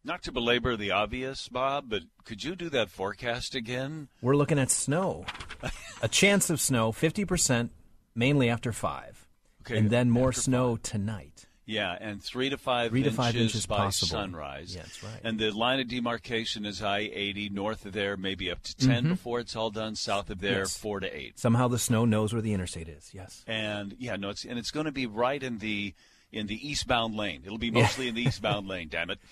Not to belabor the obvious, Bob, but could you do that forecast again? We're looking at snow. A chance of snow, 50%, mainly after 5. Okay, and then more after snow 5. tonight. Yeah, and 3 to 5 3 to 5 inches by possible. sunrise. Yeah, that's right. And the line of demarcation is I-80. North of there, maybe up to 10 before it's all done. South of there, Yes. 4 to 8. Somehow the snow knows where the interstate is, yes. And it's going to be right in the eastbound lane. It'll be mostly in the eastbound lane. Damn it.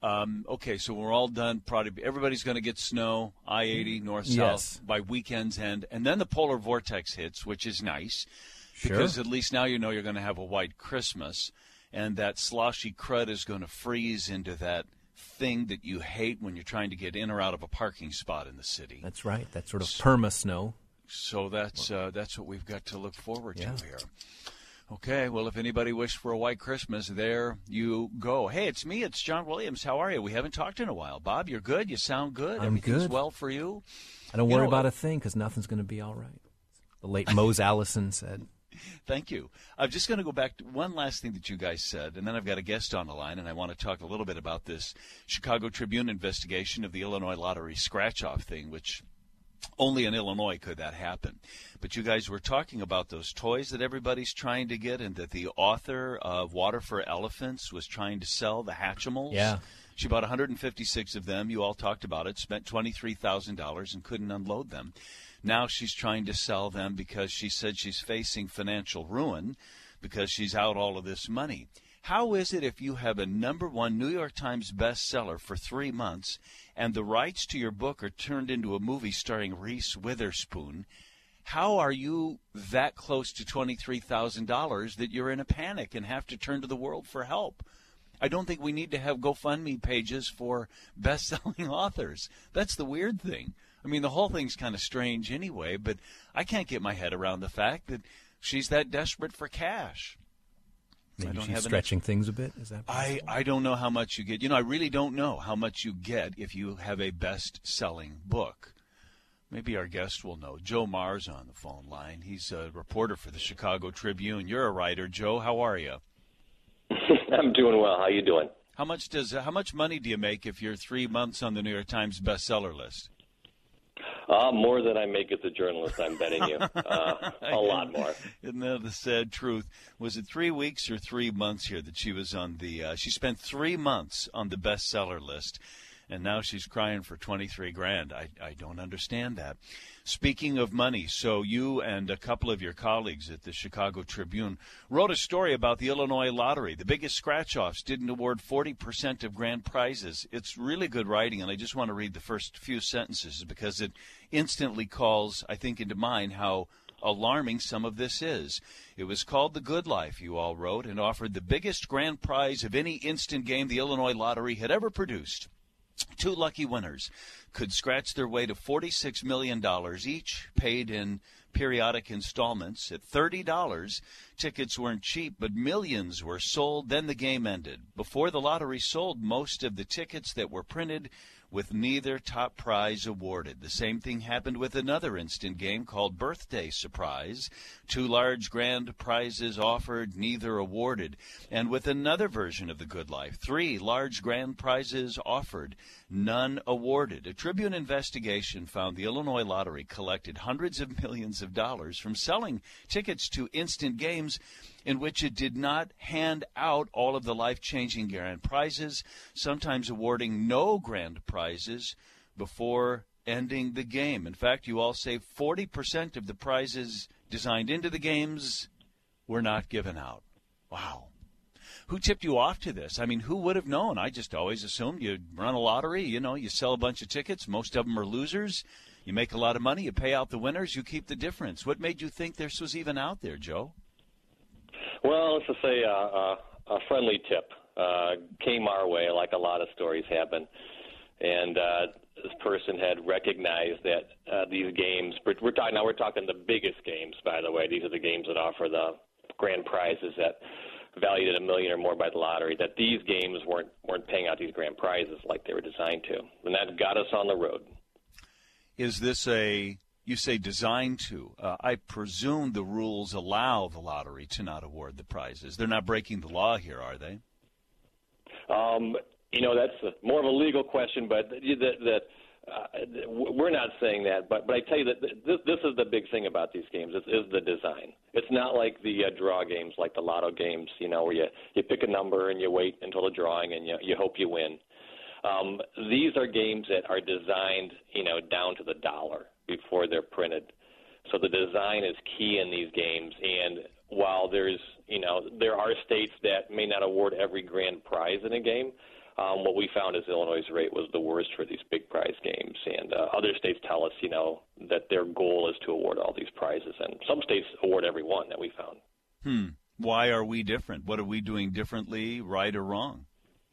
Okay, so we're all done. Probably everybody's going to get snow. I-80 north south Yes. by weekend's end, and then the polar vortex hits, which is nice Sure. because at least now you know you're going to have a white Christmas, and that sloshy crud is going to freeze into that thing that you hate when you're trying to get in or out of a parking spot in the city. That's right. That sort of perma-snow. So that's what we've got to look forward Yeah. to here. Okay, well, if anybody wished for a white Christmas, there you go. Hey, it's me. It's John Williams. How are you? We haven't talked in a while. Bob, you're good? You sound good? I'm Everything's good. well for you? I don't worry about a thing because nothing's going to be all right. The late Mose Allison said. Thank you. I'm just going to go back to one last thing that you guys said, and then I've got a guest on the line, and I want to talk a little bit about this Chicago Tribune investigation of the Illinois Lottery scratch-off thing, which only in Illinois could that happen. But you guys were talking about those toys that everybody's trying to get, and that the author of Water for Elephants was trying to sell, the Hatchimals. Yeah. She bought 156 of them. You all talked about it, spent $23,000 and couldn't unload them. Now she's trying to sell them because she said she's facing financial ruin because she's out all of this money. How is it if you have a #1 New York Times bestseller for 3 months and the rights to your book are turned into a movie starring Reese Witherspoon? How are you that close to $23,000 that you're in a panic and have to turn to the world for help? I don't think we need to have GoFundMe pages for best-selling authors. That's the weird thing. I mean, the whole thing's kind of strange anyway, but I can't get my head around the fact that she's that desperate for cash. Maybe she's stretching things a bit. Is that possible? I don't know how much you get. I really don't know how much you get if you have a best-selling book. Maybe our guest will know. Joe Marr's on the phone line. He's a reporter for the Chicago Tribune. You're a writer. Joe, how are you? I'm doing well. How you doing? How much money do you make if you're 3 months on the New York Times bestseller list? More than I make as a journalist, I'm betting you. A lot more. Isn't that the sad truth? Was it 3 weeks or 3 months here that she was on the she spent 3 months on the bestseller list, and now she's crying for $23,000. I don't understand that. Speaking of money, so you and a couple of your colleagues at the Chicago Tribune wrote a story about the Illinois Lottery. The biggest scratch-offs didn't award 40% of grand prizes. It's really good writing, and I just want to read the first few sentences because it instantly calls, I think, into mind how alarming some of this is. It was called The Good Life, you all wrote, and offered the biggest grand prize of any instant game the Illinois Lottery had ever produced. 2 lucky winners could scratch their way to $46 million each, paid in periodic installments. At $30, tickets weren't cheap, but millions were sold. Then the game ended. Before the lottery sold most of the tickets that were printed, with neither top prize awarded. The same thing happened with another instant game called Birthday Surprise. 2 large grand prizes offered, neither awarded. And with another version of The Good Life, 3 large grand prizes offered, none awarded. A Tribune investigation found the Illinois Lottery collected hundreds of millions of dollars from selling tickets to instant games in which it did not hand out all of the life-changing grand prizes, sometimes awarding no grand prizes before ending the game. In fact, you all say 40% of the prizes designed into the games were not given out. Wow. Who tipped you off to this? I mean, who would have known? I just always assumed you run a lottery, you sell a bunch of tickets, most of them are losers, you make a lot of money, you pay out the winners, you keep the difference. What made you think this was even out there, Joe? Well, let's just say a friendly tip came our way, like a lot of stories happen. And this person had recognized that these games, we're talking the biggest games, by the way. These are the games that offer the grand prizes that valued at $1 million or more by the lottery, that these games weren't paying out these grand prizes like they were designed to. And that got us on the road. Is this you say designed to? I presume the rules allow the lottery to not award the prizes. They're not breaking the law here, are they? That's more of a legal question, but we're not saying that. But I tell you that this is the big thing about these games is the design. It's not like the draw games, like the lotto games, where you pick a number and you wait until the drawing and you hope you win. These are games that are designed, down to the dollar before they're printed. So the design is key in these games. And while there are states that may not award every grand prize in a game, what we found is Illinois' rate was the worst for these big prize games. And other states tell us, that their goal is to award all these prizes. And some states award every one that we found. Why are we different? What are we doing differently, right or wrong?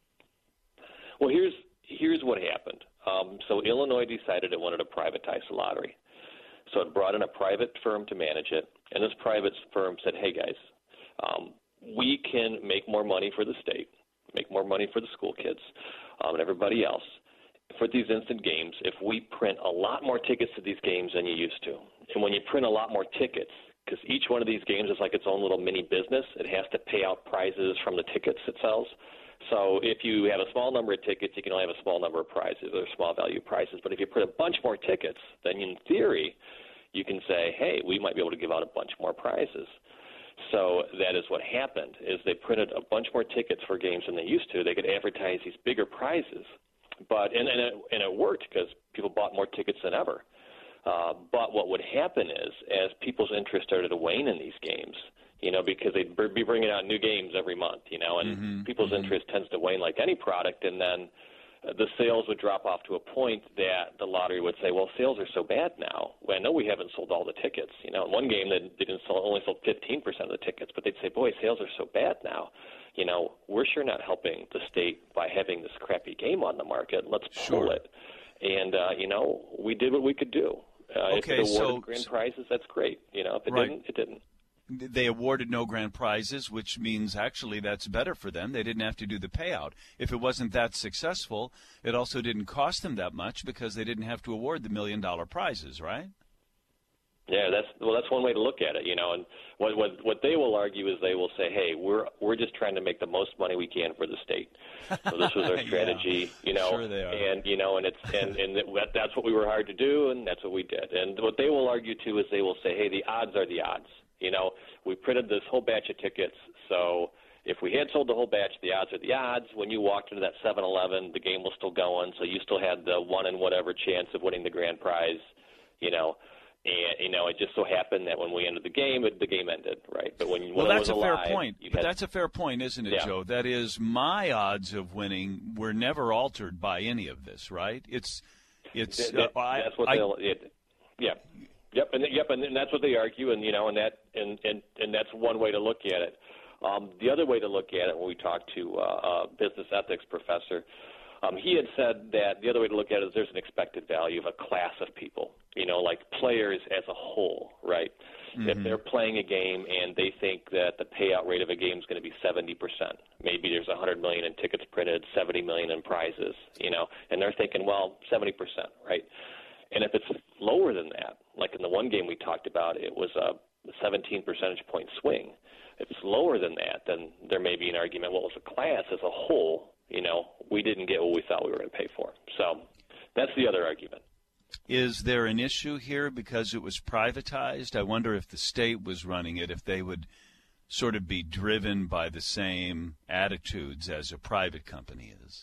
Well, here's what happened. So Illinois decided it wanted to privatize the lottery. So it brought in a private firm to manage it. And this private firm said, hey, guys, we can make more money for the state, make more money for the school kids and everybody else for these instant games if we print a lot more tickets to these games than you used to. And when you print a lot more tickets, because each one of these games is like its own little mini business, it has to pay out prizes from the tickets it sells. So if you have a small number of tickets, you can only have a small number of prizes or small value prizes. But if you print a bunch more tickets, then in theory, you can say, hey, we might be able to give out a bunch more prizes. So that is what happened, is they printed a bunch more tickets for games than they used to. They could advertise these bigger prizes. And it worked because people bought more tickets than ever. But what would happen is, as people's interest started to wane in these games, because they'd be bringing out new games every month, and people's interest tends to wane like any product, and then the sales would drop off to a point that the lottery would say, well, sales are so bad now. Well, I know we haven't sold all the tickets. In one game they only sold 15% of the tickets, but they'd say, boy, sales are so bad now. We're sure not helping the state by having this crappy game on the market. Let's pull it. And, we did what we could do. If it awarded grand prizes, that's great. If it didn't, it didn't. They awarded no grand prizes, which means actually that's better for them. They didn't have to do the payout. If it wasn't that successful, it also didn't cost them that much because they didn't have to award the $1 million prizes, right? Yeah, that's one way to look at it, And what they will argue is they will say, hey, we're just trying to make the most money we can for the state. So this was our strategy, Sure they are. and that's what we were hired to do, and that's what we did. And what they will argue too is they will say, hey, the odds are the odds. We printed this whole batch of tickets, so if we had sold the whole batch, the odds are the odds. When you walked into that 7-Eleven, the game was still going, so you still had the one in whatever chance of winning the grand prize, And, it just so happened that when we ended the game ended, right? But when that's it was alive, a fair point. But that's a fair point, isn't it, Joe? That is, my odds of winning were never altered by any of this, right? That's what they'll. Yep, and that's what they argue, and and that's one way to look at it. The other way to look at it, when we talked to a business ethics professor, he had said that the other way to look at it is there's an expected value of a class of people, like players as a whole, right? Mm-hmm. If they're playing a game and they think that the payout rate of a game is going to be 70%, maybe there's 100 million in tickets printed, 70 million in prizes, and they're thinking, well, 70%, right? And if it's lower than that, like in the one game we talked about, it was a 17 percentage point swing. If it's lower than that, then there may be an argument, well, as a class, as a whole, we didn't get what we thought we were going to pay for. So that's the other argument. Is there an issue here because it was privatized? I wonder if the state was running it, if they would sort of be driven by the same attitudes as a private company is.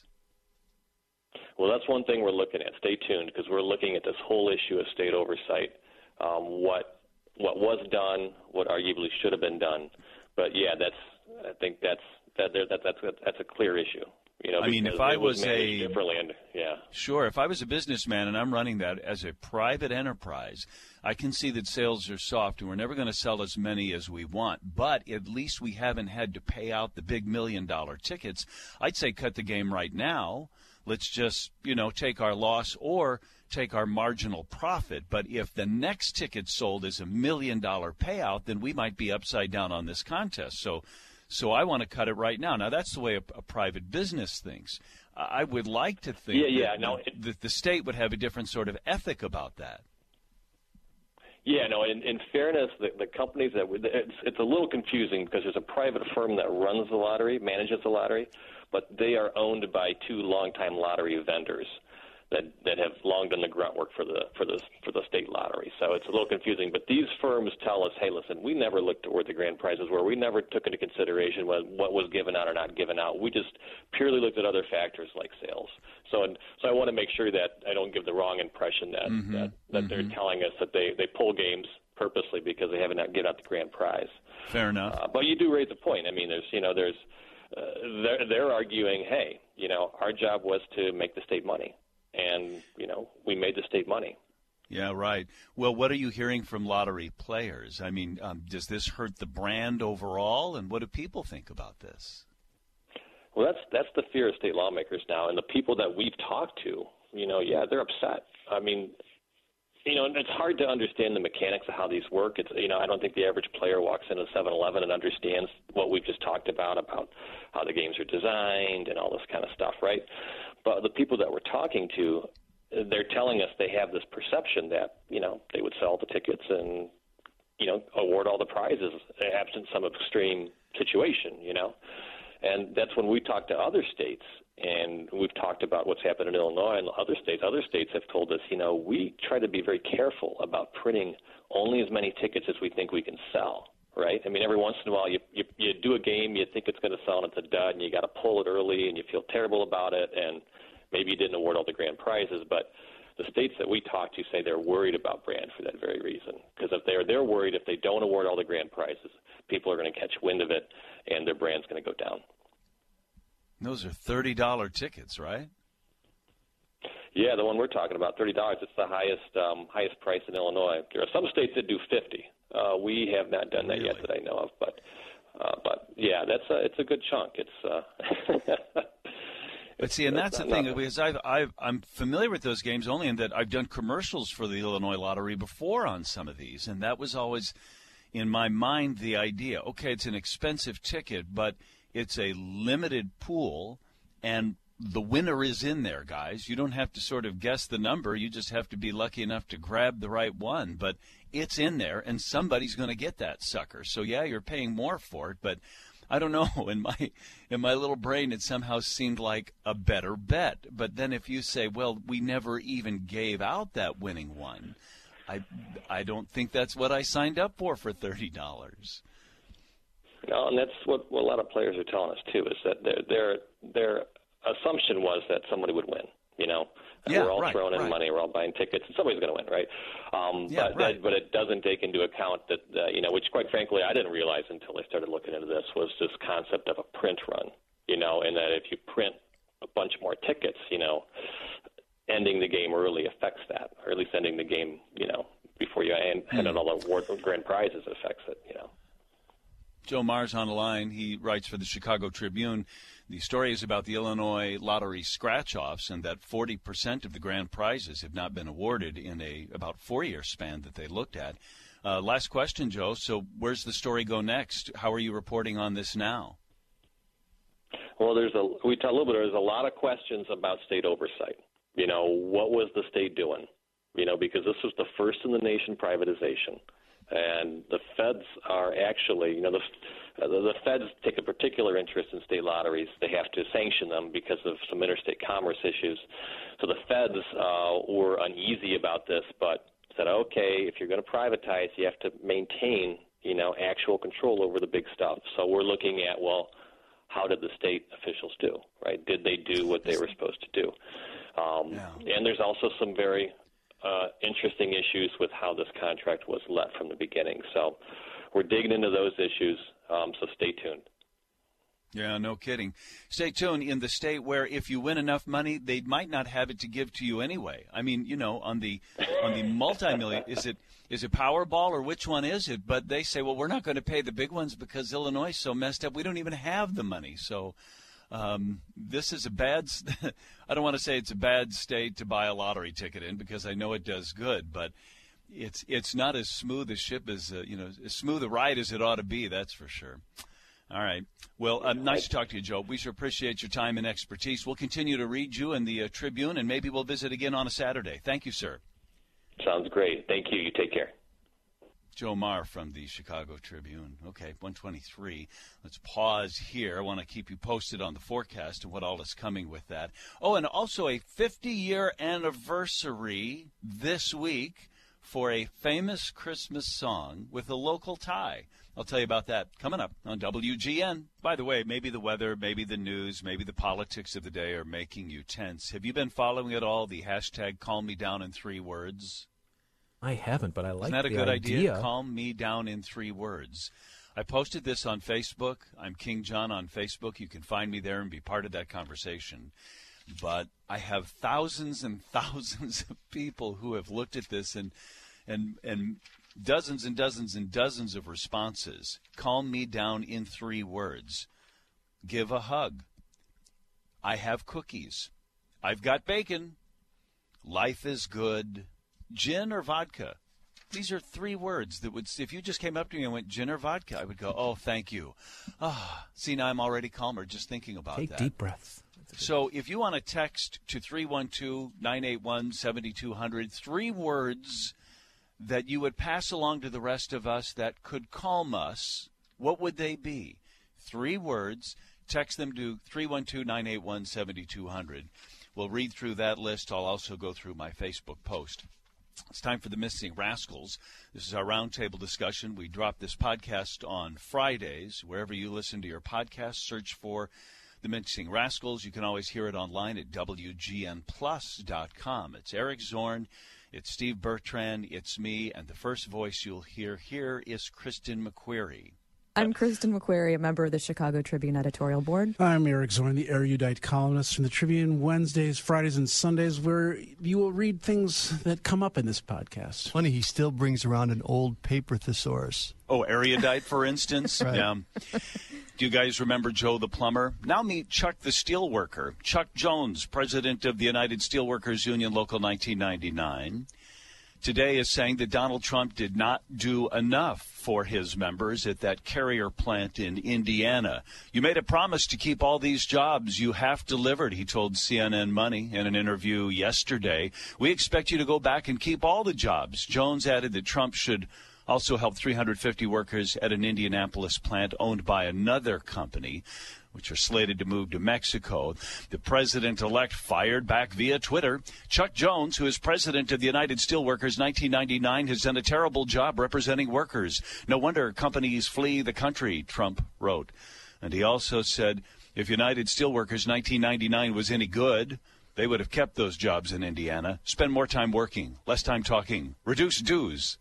Well, that's one thing we're looking at. Stay tuned, because we're looking at this whole issue of state oversight, what was done, what arguably should have been done. But yeah, I think that's a clear issue. If I was if I was a businessman and I'm running that as a private enterprise, I can see that sales are soft and we're never going to sell as many as we want. But at least we haven't had to pay out the big $1 million tickets. I'd say cut the game right now. Let's just, take our loss or take our marginal profit. But if the next ticket sold is $1 million payout, then we might be upside down on this contest. So I want to cut it right now. Now, that's the way a private business thinks. I would like to think that the state would have a different sort of ethic about that. Yeah, no, in fairness, the companies it's a little confusing because there's a private firm that runs the lottery, manages the lottery, but they are owned by two longtime lottery vendors that have long done the grunt work for the state lottery. So it's a little confusing. But these firms tell us, hey, listen, we never looked at where the grand prizes were. We never took into consideration what was given out or not given out. We just purely looked at other factors like sales. So I want to make sure that I don't give the wrong impression that they're telling us that they pull games purposely because they haven't given out the grand prize. Fair enough. But you do raise a point. I mean, they're arguing, hey, our job was to make the state money. And, we made the state money. Yeah, right. Well, what are you hearing from lottery players? I mean, does this hurt the brand overall? And what do people think about this? Well, that's the fear of state lawmakers now. And the people that we've talked to, they're upset. I mean, it's hard to understand the mechanics of how these work. It's, I don't think the average player walks into 7-Eleven and understands what we've just talked about how the games are designed and all this kind of stuff, right? But the people that we're talking to, they're telling us they have this perception that, they would sell the tickets and, award all the prizes absent some extreme situation, And that's when we talk to other states, and we've talked about what's happened in Illinois and other states. Other states have told us, we try to be very careful about printing only as many tickets as we think we can sell, right? I mean, every once in a while you do a game, you think it's going to sell, and it's a dud, and you got to pull it early, and you feel terrible about it, and maybe you didn't award all the grand prizes. But the states that we talk to say they're worried about brand for that very reason, because if they're worried if they don't award all the grand prizes, people are going to catch wind of it, and their brand's going to go down. Those are $30 tickets, right? Yeah, the one we're talking about, $30. It's the highest price in Illinois. There are some states that do $50. We have not done that yet that I know of, but yeah, it's a good chunk. It's. But see, and that's the thing, because I'm familiar with those games only in that I've done commercials for the Illinois Lottery before on some of these, and that was always in my mind the idea. Okay, it's an expensive ticket, but it's a limited pool, and the winner is in there, guys. You don't have to sort of guess the number. You just have to be lucky enough to grab the right one. But it's in there, and somebody's going to get that sucker. So, yeah, you're paying more for it. But I don't know. In my little brain, it somehow seemed like a better bet. But then if you say, well, we never even gave out that winning one, I don't think that's what I signed up for $30. No, and that's what a lot of players are telling us, too, is that their assumption was that somebody would win, we're all throwing in money, we're all buying tickets, and somebody's going to win, right? But it doesn't take into account that, which quite frankly I didn't realize until I started looking into this, was this concept of a print run, and that if you print a bunch more tickets, ending the game early affects that, or at least ending the game, before you hand out all the award grand prizes affects it, Joe Mars on the line. He writes for the Chicago Tribune. The story is about the Illinois Lottery scratch-offs and that 40% of the grand prizes have not been awarded in a about 4-year span that they looked at. Last question, Joe. So where's the story go next? How are you reporting on this now? Well, there's a lot of questions about state oversight. What was the state doing? Because this was the first in the nation privatization. And the feds are actually, the feds take a particular interest in state lotteries. They have to sanction them because of some interstate commerce issues. So the feds were uneasy about this, but said, okay, if you're going to privatize, you have to maintain, actual control over the big stuff. So we're looking at, well, how did the state officials do, right? Did they do what they were supposed to do? And there's also some very interesting issues with how this contract was let from the beginning. So we're digging into those issues, so stay tuned. Yeah, no kidding. Stay tuned in the state where if you win enough money, they might not have it to give to you anyway. I mean, on the multi-million, is it Powerball or which one is it? But they say, well, we're not going to pay the big ones because Illinois is so messed up. We don't even have the money. So this is a bad I don't want to say it's a bad state to buy a lottery ticket in because I know it does good, but it's not as smooth a ship as as smooth a ride as it ought to be, that's for sure. All right. Well, nice to talk to you, Joe. We sure appreciate your time and expertise. We'll continue to read you in the Tribune, and maybe we'll visit again on a Saturday. Thank you, sir. Sounds great. Thank you. You take care. Joe Marr from the Chicago Tribune. Okay, 123. Let's pause here. I want to keep you posted on the forecast and what all is coming with that. Oh, and also a 50-year anniversary this week for a famous Christmas song with a local tie. I'll tell you about that coming up on WGN. By the way, maybe the weather, maybe the news, maybe the politics of the day are making you tense. Have you been following at all the hashtag Calm Me Down in 3 words? I haven't, but I like the idea. Isn't that a good idea? Calm me down in 3 words. I posted this on Facebook. I'm King John on Facebook. You can find me there and be part of that conversation. But I have thousands and thousands of people who have looked at this and dozens and dozens and dozens of responses. Calm me down in 3 words. Give a hug. I have cookies. I've got bacon. Life is good. Gin or vodka? These are 3 words that would, if you just came up to me and went gin or vodka, I would go, oh, thank you. See, now I'm already calmer just thinking about that. Take deep breaths. So if you want to text to 312-981-7200, 3 words that you would pass along to the rest of us that could calm us, what would they be? 3 words. Text them to 312-981-7200. We'll read through that list. I'll also go through my Facebook post. It's time for the Missing Rascals. This is our roundtable discussion. We drop this podcast on Fridays. Wherever you listen to your podcast, search for the Missing Rascals. You can always hear it online at WGNplus.com. It's Eric Zorn. It's Steve Bertrand. It's me. And the first voice you'll hear here is Kristen McQuarrie. I'm Kristen McQuarrie, a member of the Chicago Tribune editorial board. I'm Eric Zorn, the erudite columnist from the Tribune, Wednesdays, Fridays, and Sundays, where you will read things that come up in this podcast. Funny, he still brings around an old paper thesaurus. Oh, erudite, for instance? Right. Yeah. Do you guys remember Joe the plumber? Now meet Chuck the steelworker. Chuck Jones, president of the United Steelworkers Union, Local 1999. Today is saying that Donald Trump did not do enough for his members at that Carrier plant in Indiana. You made a promise to keep all these jobs. You have delivered, he told CNN Money in an interview yesterday. We expect you to go back and keep all the jobs. Jones added that Trump should also help 350 workers at an Indianapolis plant owned by another company, which are slated to move to Mexico. The president-elect fired back via Twitter. Chuck Jones, who is president of the United Steelworkers 1999, has done a terrible job representing workers. No wonder companies flee the country, Trump wrote. And he also said, if United Steelworkers 1999 was any good, they would have kept those jobs in Indiana. Spend more time working, less time talking, reduce dues.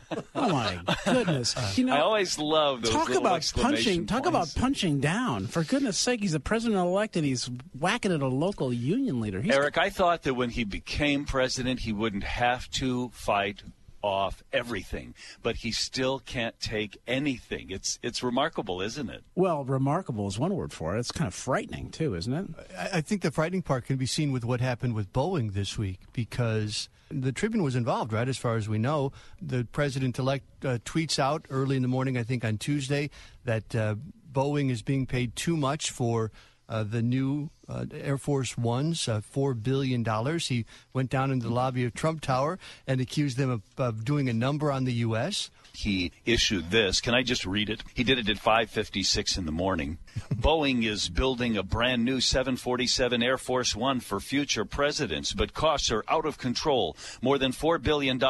Oh my goodness! I always love those talk little about exclamation punching. Talk points. about punching down. For goodness' sake, he's the president-elect and he's whacking at a local union leader. Eric, I thought that when he became president, he wouldn't have to fight off everything, but he still can't take anything. It's remarkable, isn't it? Well, remarkable is one word for it. It's kind of frightening too, isn't it? I think the frightening part can be seen with what happened with Boeing this week, because the Tribune was involved, right, as far as we know. The president-elect tweets out early in the morning, I think on Tuesday, that Boeing is being paid too much for the new Air Force Ones, $4 billion. He went down into the lobby of Trump Tower and accused them of doing a number on the U.S. He issued this. Can I just read it? He did it at 5:56 in the morning. Boeing is building a brand new 747 Air Force One for future presidents, but costs are out of control. More than $4 billion.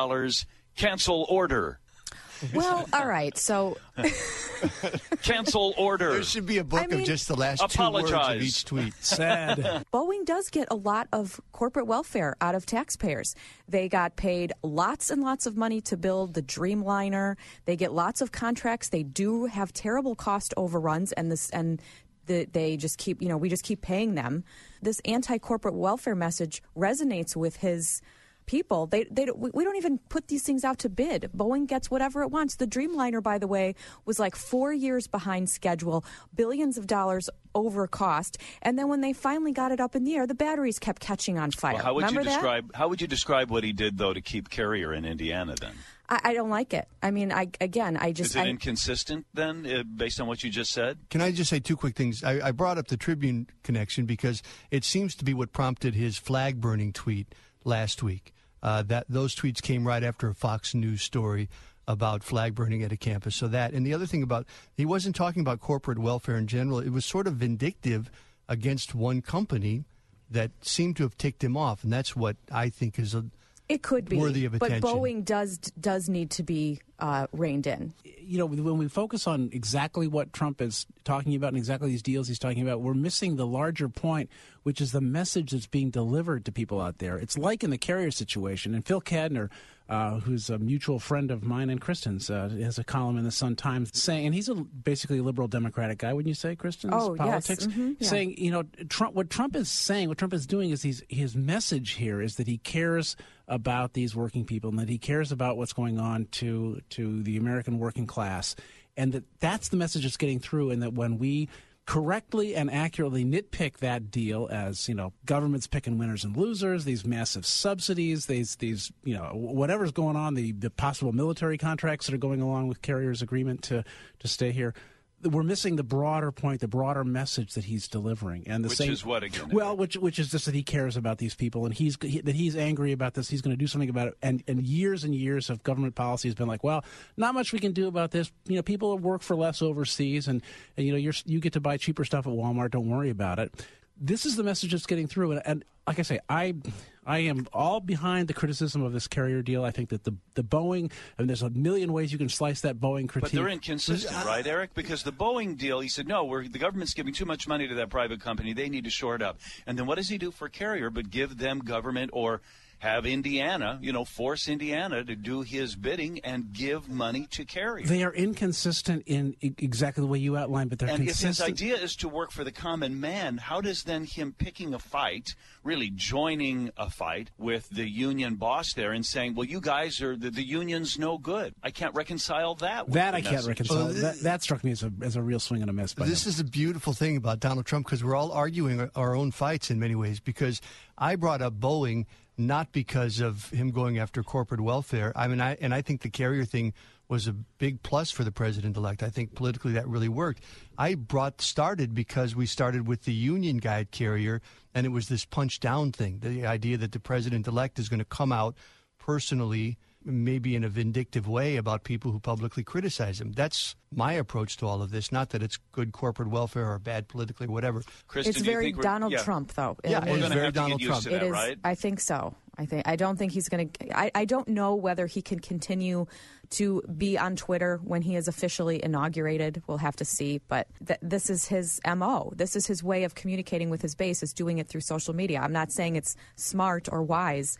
Cancel order. Well, all right, so... Cancel order. There should be a book of just the last apologize. 2 words of each tweet. Sad. Boeing does get a lot of corporate welfare out of taxpayers. They got paid lots and lots of money to build the Dreamliner. They get lots of contracts. They do have terrible cost overruns, they just keep, we just keep paying them. This anti-corporate welfare message resonates with his people. We don't even put these things out to bid. Boeing gets whatever it wants. The Dreamliner, by the way, was like 4 years behind schedule, billions of dollars over cost, and then when they finally got it up in the air, the batteries kept catching on fire. Well, how would you describe what he did, though, to keep Carrier in Indiana then? I don't like it. I mean, is it inconsistent then, based on what you just said? Can I just say 2 quick things? I brought up the Tribune connection because it seems to be what prompted his flag-burning tweet last week. That those tweets came right after a Fox News story about flag burning at a campus. So that, and the other thing about, he wasn't talking about corporate welfare in general. It was sort of vindictive against one company that seemed to have ticked him off, and that's what I think is it could be worthy of attention. But Boeing does need to be reined in. You know, when we focus on exactly what Trump is talking about and exactly these deals he's talking about, we're missing the larger point, which is the message that's being delivered to people out there. It's like in the Carrier situation, and Phil Kadner, who's a mutual friend of mine and Kristen's, has a column in the Sun-Times saying, and he's basically a liberal Democratic guy, wouldn't you say, Kristen? Oh, politics, yes. Mm-hmm, yeah. Saying, you know, what Trump is saying, what Trump is doing is his message here is that he cares about these working people and that he cares about what's going on to the American working class, and that's the message that's getting through, and that when we correctly and accurately nitpick that deal as, you know, government's picking winners and losers, these massive subsidies, these you know, whatever's going on, the possible military contracts that are going along with Carrier's agreement to stay here, we're missing the broader point, the broader message that he's delivering, and the which same, is what again? Well, which is just that he cares about these people, and that he's angry about this. He's going to do something about it. And years of government policy has been like, well, not much we can do about this. You know, people work for less overseas, and you know, you get to buy cheaper stuff at Walmart. Don't worry about it. This is the message that's getting through, and like I say, I am all behind the criticism of this Carrier deal. I think that the Boeing, and there's a million ways you can slice that Boeing critique. But they're inconsistent, right, Eric? Because the Boeing deal, he said, no, the government's giving too much money to that private company. They need to shore it up. And then what does he do for Carrier but give them government, or have Indiana, you know, force Indiana to do his bidding and give money to Carrier? They are inconsistent in exactly the way you outlined, but they're consistent. And if his idea is to work for the common man, how does then him picking a fight, really joining a fight with the union boss there and saying, well, you guys are, the union's no good. I can't reconcile that with that the I can't message. reconcile. That struck me as a real swing and a miss. This is a beautiful thing about Donald Trump, because we're all arguing our own fights in many ways, because I brought up Boeing not because of him going after corporate welfare. I mean, I think the Carrier thing was a big plus for the president-elect. I think politically that really worked. I started because we started with the union guy at Carrier, and it was this punch-down thing, the idea that the president-elect is going to come out personally, maybe in a vindictive way, about people who publicly criticize him. That's my approach to all of this, not that it's good corporate welfare or bad politically or whatever. Kristen, It's very Donald Trump, though. Yeah, We're it is going to very have to Donald get used Trump. to that, It is. right? I think so. I don't think he's going to. I don't know whether he can continue to be on Twitter when he is officially inaugurated. We'll have to see. But this is his MO. This is his way of communicating with his base, is doing it through social media. I'm not saying it's smart or wise.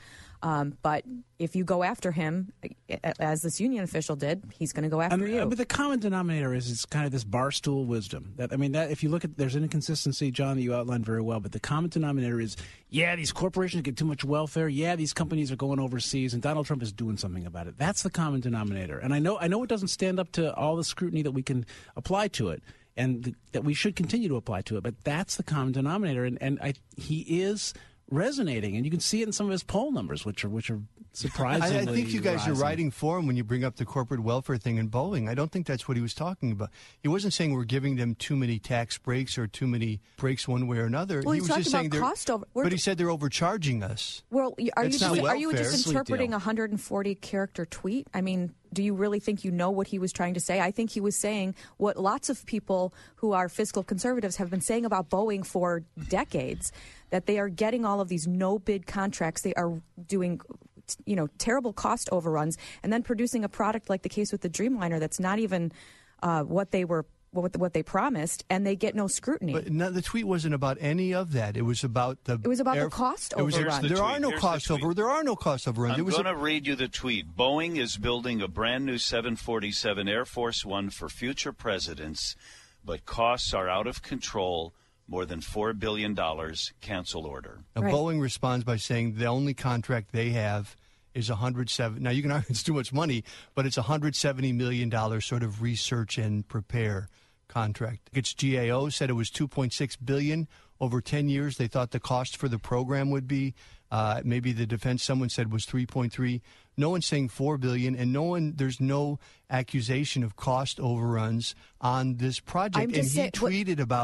But if you go after him, as this union official did, he's going to go after you. But the common denominator is it's kind of this barstool wisdom. That if you look at, there's an inconsistency, John, that you outlined very well. But the common denominator is, yeah, these corporations get too much welfare. Yeah, these companies are going overseas, and Donald Trump is doing something about it. That's the common denominator. And I know it doesn't stand up to all the scrutiny that we can apply to it, and that we should continue to apply to it. But that's the common denominator, and he is resonating, and you can see it in some of his poll numbers, which are surprisingly I think you guys rising. are writing for him when you bring up the corporate welfare thing in Boeing. I don't think that's what he was talking about. He wasn't saying we're giving them too many tax breaks or too many breaks one way or another. Well, he he's was just talking saying about cost over. but he said they're overcharging us. Well, are It's you not just welfare. interpreting a 140-character tweet? I mean, do you really think you know what he was trying to say? I think he was saying what lots of people who are fiscal conservatives have been saying about Boeing for decades, that they are getting all of these no-bid contracts. They are doing, terrible cost overruns, and then producing a product like the case with the Dreamliner that's not even what they promised, and they get no scrutiny. But no, the tweet wasn't about any of that. It was about the. It was about the cost overrun. There are no cost overruns. I'm going to read you the tweet. Boeing is building a brand new 747 Air Force One for future presidents, but costs are out of control. More than $4 billion. Cancel order. Now, Right. Boeing responds by saying the only contract they have is $107. Now, you can argue it's too much money, but it's $170 million sort of research and prepare contract. Its GAO said it was $2.6 billion over 10 years. They thought the cost for the program would be maybe the defense. Someone said was 3.3. No one's saying $4 billion, and there's no accusation of cost overruns on this project. And he tweeted about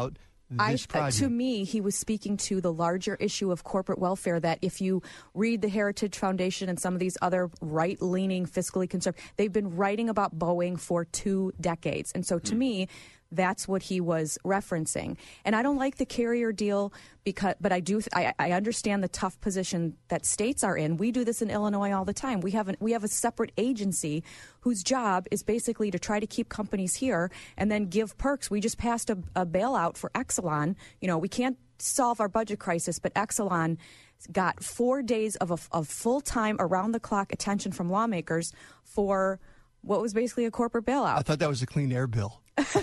this project. To me, he was speaking to the larger issue of corporate welfare, that if you read the Heritage Foundation and some of these other right-leaning, fiscally conservative, they've been writing about Boeing for 2 decades. And so to me, that's what he was referencing. And I don't like the carrier deal, but I understand the tough position that states are in. We do this in Illinois all the time. We have a separate agency whose job is basically to try to keep companies here and then give perks. We just passed a bailout for Exelon. You know, we can't solve our budget crisis, but Exelon got 4 days of full-time, around-the-clock attention from lawmakers for what was basically a corporate bailout. I thought that was a clean air bill.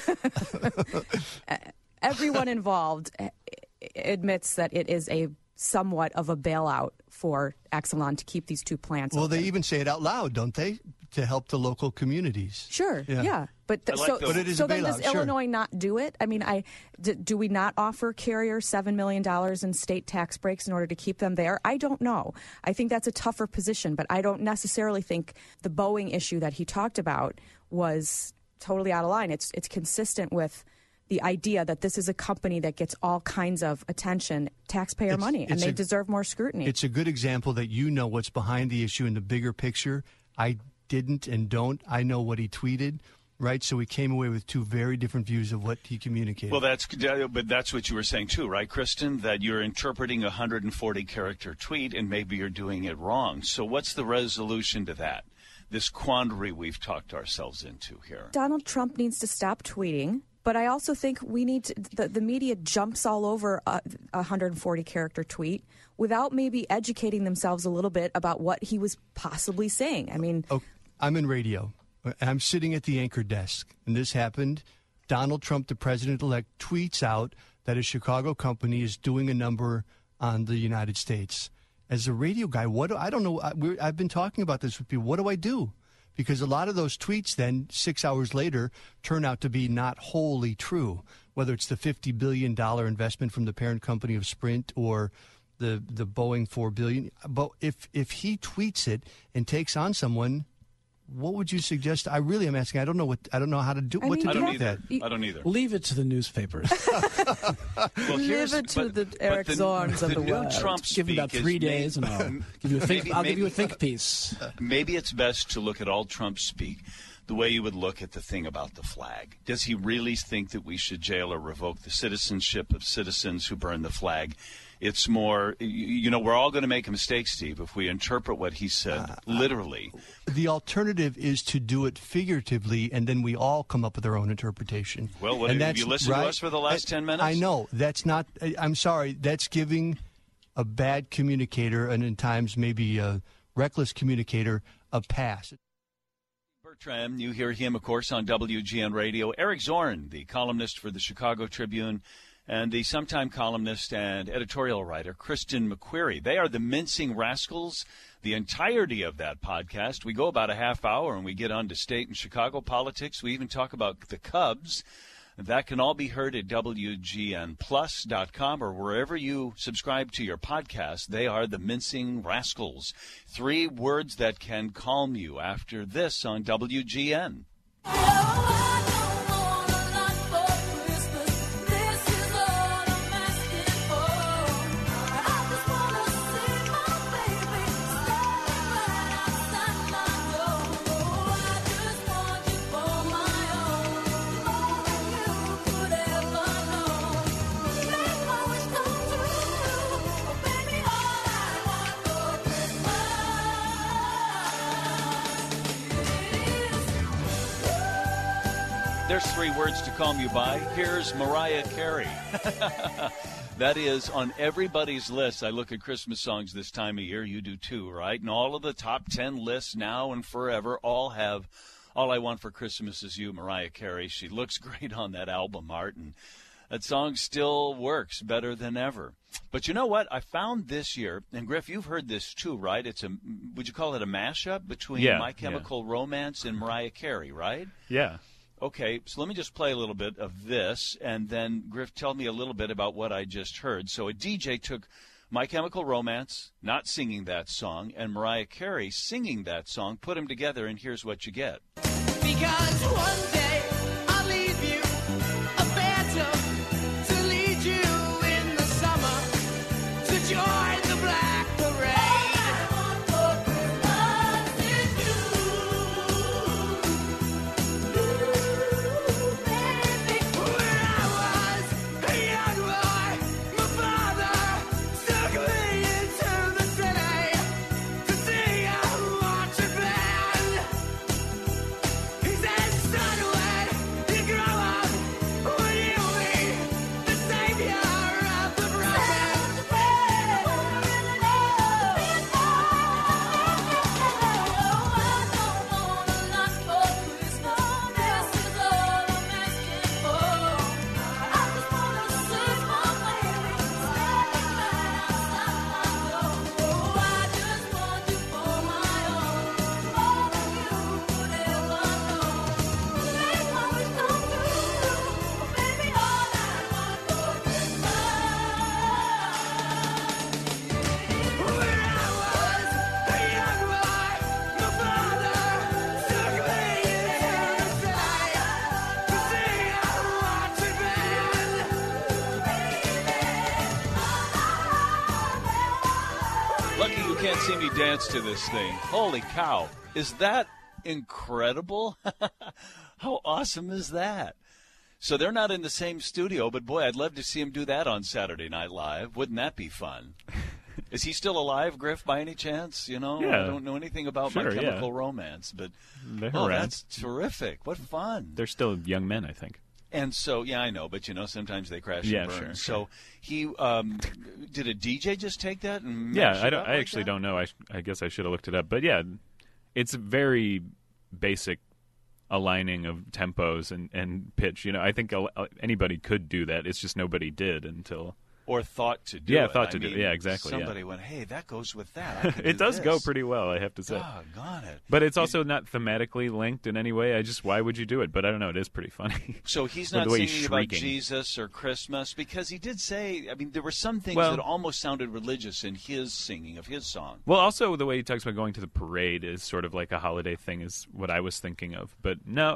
Everyone involved admits that it is a somewhat of a bailout for Exelon to keep these 2 plants Well, open. they even say it out loud, don't they? To help the local communities. Sure, yeah. But, But it is so a then bailout, does sure. Illinois not do it? I mean, do we not offer carriers $7 million in state tax breaks in order to keep them there? I don't know. I think that's a tougher position, but I don't necessarily think the Boeing issue that he talked about was totally out of line. It's consistent with the idea that this is a company that gets all kinds of attention, taxpayer money, and they deserve more scrutiny. It's a good example that you know what's behind the issue in the bigger picture. I didn't and don't. I know what he tweeted, right? So we came away with 2 very different views of what he communicated. Well, that's what you were saying too, right, Kristen? That you're interpreting a 140-character tweet and maybe you're doing it wrong. So what's the resolution to that? This quandary we've talked ourselves into here. Donald Trump needs to stop tweeting, but I also think we need to, the media jumps all over a 140-character tweet without maybe educating themselves a little bit about what he was possibly saying. I mean, I'm in radio. I'm sitting at the anchor desk, and this happened. Donald Trump, the president-elect, tweets out that a Chicago company is doing a number on the United States. As a radio guy, I don't know. I've been talking about this with people. What do I do? Because a lot of those tweets then 6 hours later turn out to be not wholly true, whether it's the $50 billion investment from the parent company of Sprint or the Boeing $4 billion. But if he tweets it and takes on someone, what would you suggest? I really am asking. I don't know how to do what to do with that. I don't either. Leave it to the newspapers. Well, leave it to the Eric Zorns of the new world. Trump Give me about 3 days, and I'll give you a think piece. Maybe it's best to look at all Trump speak the way you would look at the thing about the flag. Does he really think that we should jail or revoke the citizenship of citizens who burn the flag? It's more, we're all going to make a mistake, Steve, if we interpret what he said literally. The alternative is to do it figuratively, and then we all come up with our own interpretation. Well, have you listened to us for the last 10 minutes? I know. That's not, I'm sorry, that's giving a bad communicator, and in times maybe a reckless communicator, a pass. Bertram, you hear him, of course, on WGN Radio. Eric Zorn, the columnist for the Chicago Tribune, and the sometime columnist and editorial writer, Kristen McQuarrie. They are the Mincing Rascals. The entirety of that podcast, we go about a half hour and we get on to state and Chicago politics. We even talk about the Cubs. That can all be heard at WGNplus.com or wherever you subscribe to your podcast. They are the Mincing Rascals. 3 words that can calm you after this on WGN. There's 3 words to calm you by. Here's Mariah Carey. That is on everybody's list. I look at Christmas songs this time of year. You do too, right? And all of the top 10 lists now and forever all have All I Want for Christmas Is You, Mariah Carey. She looks great on that album art, and that song still works better than ever. But you know what? I found this year, and Griff, you've heard this too, right? Would you call it a mashup between My Chemical Romance and Mariah Carey, right? Yeah. Okay, so let me just play a little bit of this, and then, Griff, tell me a little bit about what I just heard. So a DJ took My Chemical Romance, not singing that song, and Mariah Carey singing that song, put them together, and here's what you get. Because one day I'll leave you a phantom to lead see me dance to this thing. Holy cow. Is that incredible? How awesome is that? So they're not in the same studio, but boy, I'd love to see him do that on Saturday Night Live. Wouldn't that be fun? Is he still alive, Griff, by any chance? You know, Yeah. I don't know anything about My Chemical Romance, but that's terrific. What fun. They're still young men, I think. And so, yeah, I know, but you know, sometimes they crash and burn. Sure. So he did a DJ just take that and Yeah, mash it up I like actually that? don't know. I guess I should have looked it up. But yeah, it's very basic aligning of tempos and pitch. You know, I think anybody could do that. It's just nobody did until. Or thought to do it. Yeah, thought to I do mean, it. Yeah, exactly. Somebody went, hey, that goes with that. I could It do does go this. pretty well, I have to say. Doggone it. But it's also not thematically linked in any way. Why would you do it? But I don't know. It is pretty funny. So he's With not the way he's singing about shrieking. Jesus or Christmas because he did say, I mean, there were some things Well- that almost sounded religious in his singing of his song. Well, also the way he talks about going to the parade is sort of like a holiday thing is what I was thinking of. But no,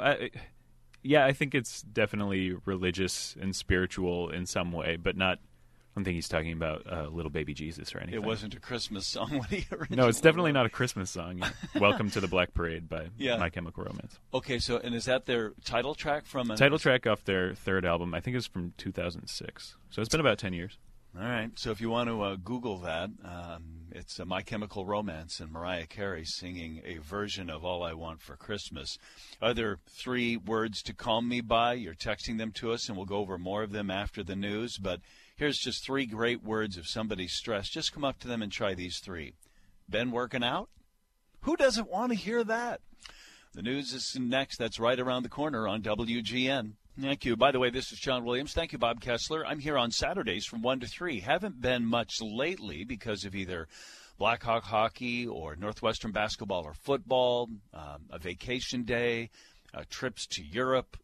I think it's definitely religious and spiritual in some way, but not. I don't think he's talking about little baby Jesus or anything. It wasn't a Christmas song when he originally No, it's definitely wrote. not a Christmas song. Welcome to the Black Parade by Yeah. My Chemical Romance. Okay, so, and is that their title track from a... Title track off their third album. I think it was from 2006. So it's been about 10 years. All right, so if you want to Google that, it's My Chemical Romance and Mariah Carey singing a version of All I Want for Christmas. Other 3 words to call me by, you're texting them to us, and we'll go over more of them after the news. But here's just 3 great words if somebody's stressed. Just come up to them and try these 3. Been working out? Who doesn't want to hear that? The news is next. That's right around the corner on WGN. Thank you. By the way, this is John Williams. Thank you, Bob Kessler. I'm here on Saturdays from 1 to 3. Haven't been much lately because of either Blackhawk hockey or Northwestern basketball or football, a vacation day, trips to Europe.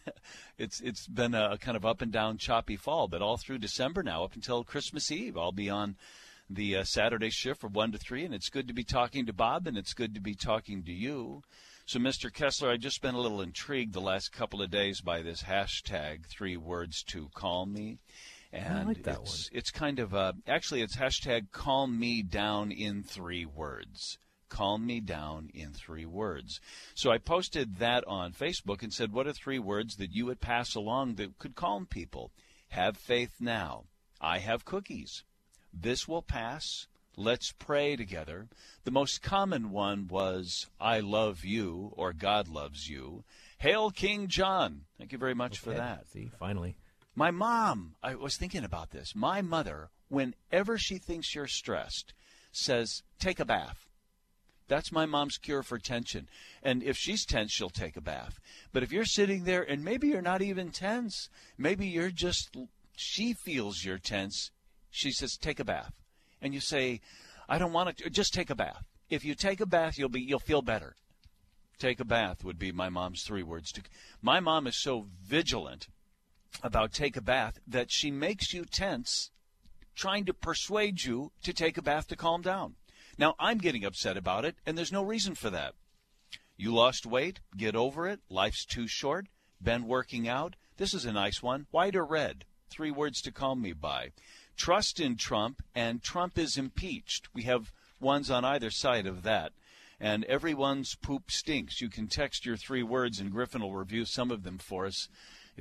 It's been a kind of up and down choppy fall, but all through December now up until Christmas Eve, I'll be on the Saturday shift from 1 to 3, and it's good to be talking to Bob, and it's good to be talking to you. So, Mr. Kessler, I've just been a little intrigued the last couple of days by this hashtag, 3 words to call me. And I like that one. It's kind of, actually, it's hashtag calm me down in 3 words. Calm me down in 3 words. So I posted that on Facebook and said, what are 3 words that you would pass along that could calm people? Have faith now. I have cookies. This will pass. Let's pray together. The most common one was, I love you, or God loves you. Hail King John. Thank you very much for that. See, finally. My mom, I was thinking about this. My mother, whenever she thinks you're stressed, says, take a bath. That's my mom's cure for tension. And if she's tense, she'll take a bath. But if you're sitting there and maybe you're not even tense, maybe you're just, she feels you're tense, she says, take a bath. And you say, I don't want to, just take a bath. If you take a bath, you'll feel better. Take a bath would be my mom's 3 words. My mom is so vigilant about take a bath that she makes you tense, trying to persuade you to take a bath to calm down. Now, I'm getting upset about it, and there's no reason for that. You lost weight? Get over it. Life's too short. Been working out? This is a nice one. White or red? 3 words to calm me by. Trust in Trump, and Trump is impeached. We have ones on either side of that. And everyone's poop stinks. You can text your 3 words, and Griffin will review some of them for us at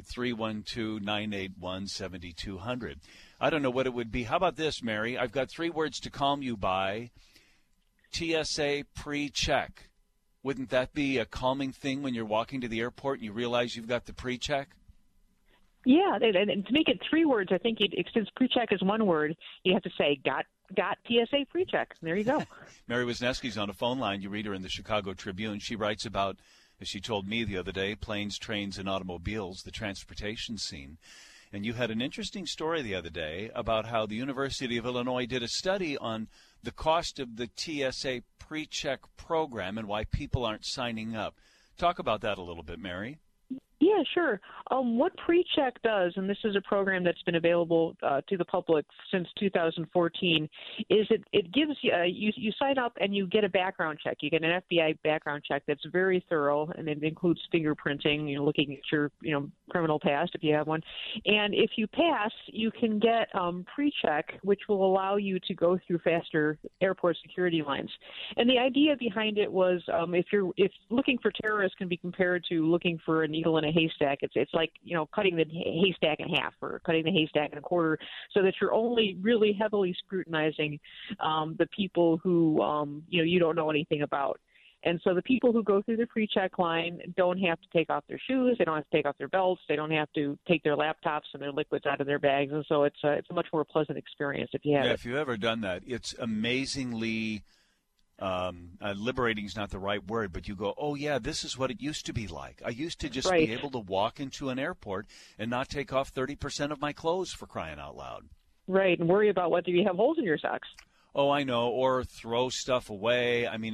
312-981-7200. I don't know what it would be. How about this, Mary? I've got 3 words to calm you by. TSA pre-check. Wouldn't that be a calming thing when you're walking to the airport and you realize you've got the pre-check? Yeah, and to make it 3 words, I think since pre-check is 1 word, you have to say got TSA pre-check. There you go. Mary Wisniewski's on a phone line. You read her in the Chicago Tribune. She writes about, as she told me the other day, planes, trains, and automobiles, the transportation scene. And you had an interesting story the other day about how the University of Illinois did a study on the cost of the TSA pre-check program and why people aren't signing up. Talk about that a little bit, Mary. Yeah, Yeah, sure. What PreCheck does, and this is a program that's been available to the public since 2014, is it gives you, you sign up and you get a background check. You get an FBI background check that's very thorough, and it includes fingerprinting, looking at your criminal past if you have one. And if you pass, you can get PreCheck, which will allow you to go through faster airport security lines. And the idea behind it was if looking for terrorists can be compared to looking for a needle in a haystack. It's like cutting the haystack in half or cutting the haystack in a quarter, so that you're only really heavily scrutinizing the people who you don't know anything about. And so the people who go through the PreCheck line don't have to take off their shoes, they don't have to take off their belts, they don't have to take their laptops and their liquids out of their bags, and so it's a much more pleasant experience if you have it. If you've ever done that, it's amazingly liberating is not the right word, but you go, oh yeah, this is what it used to be like. I used to just be able to walk into an airport and not take off 30% of my clothes, for crying out loud. Right, and worry about whether you have holes in your socks. Oh, I know, or throw stuff away. I mean,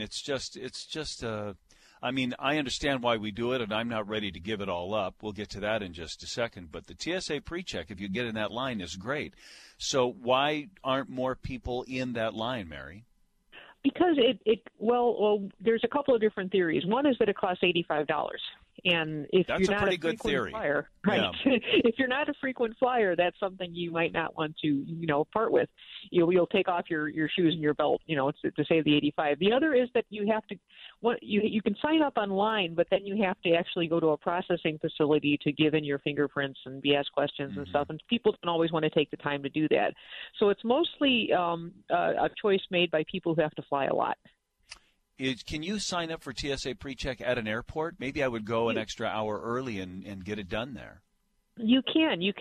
I understand why we do it, and I'm not ready to give it all up. We'll get to that in just a second. But the TSA PreCheck, if you get in that line, is great. So why aren't more people in that line, Mary? Because there's a couple of different theories. One is that it costs $85. And if that's you're not a pretty a good theory. Flyer, right? Yeah. If you're not a frequent flyer, that's something you might not want to, part with. You'll take off your shoes and your belt, to save the $85. The other is that you have to, you can sign up online, but then you have to actually go to a processing facility to give in your fingerprints and be asked questions and stuff. And people don't always want to take the time to do that. So it's mostly a choice made by people who have to fly a lot. Can you sign up for TSA PreCheck at an airport? Maybe I would go an extra hour early and get it done there. You can. You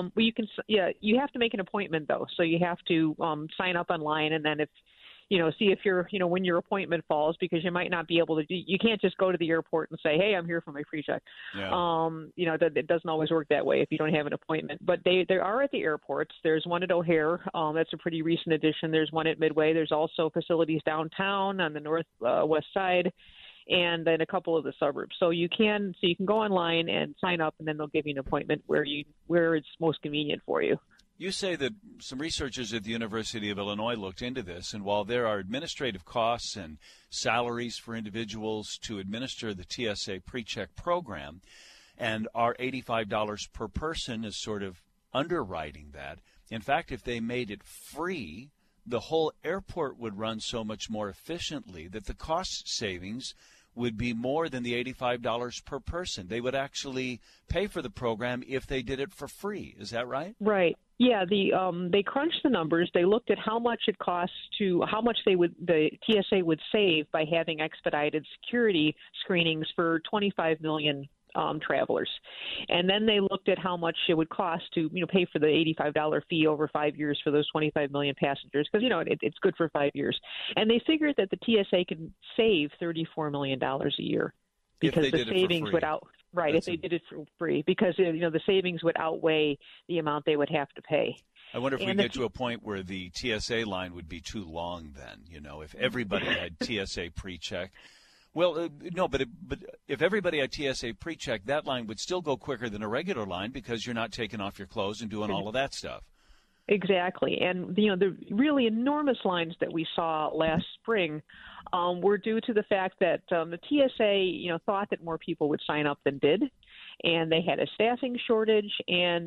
have to make an appointment though. So you have to sign up online, and then see if you're, when your appointment falls, because you might not be able to you can't just go to the airport and say, hey, I'm here for my PreCheck. Yeah. It doesn't always work that way if you don't have an appointment. But they are at the airports. There's one at O'Hare. That's a pretty recent addition. There's one at Midway. There's also facilities downtown on the northwest side, and then a couple of the suburbs. So you can go online and sign up, and then they'll give you an appointment where it's most convenient for you. You say that some researchers at the University of Illinois looked into this, and while there are administrative costs and salaries for individuals to administer the TSA PreCheck program, and our $85 per person is sort of underwriting that. In fact, if they made it free, the whole airport would run so much more efficiently that the cost savings would be more than the $85 per person. They would actually pay for the program if they did it for free. Is that right? Right. Yeah, they crunched the numbers. They looked at how much it costs how much the TSA would save by having expedited security screenings for 25 million travelers. And then they looked at how much it would cost to, pay for the $85 fee over 5 years for those 25 million passengers, because, it's good for 5 years. And they figured that the TSA could save $34 million a year because the savings would if they did it for free, because the savings would outweigh the amount they would have to pay. I wonder if we get to a point where the TSA line would be too long then, if everybody had TSA PreCheck. Well, no, but if everybody had TSA PreCheck, that line would still go quicker than a regular line because you're not taking off your clothes and doing all of that stuff. Exactly. And, the really enormous lines that we saw last spring were due to the fact that the TSA, thought that more people would sign up than did. And they had a staffing shortage, and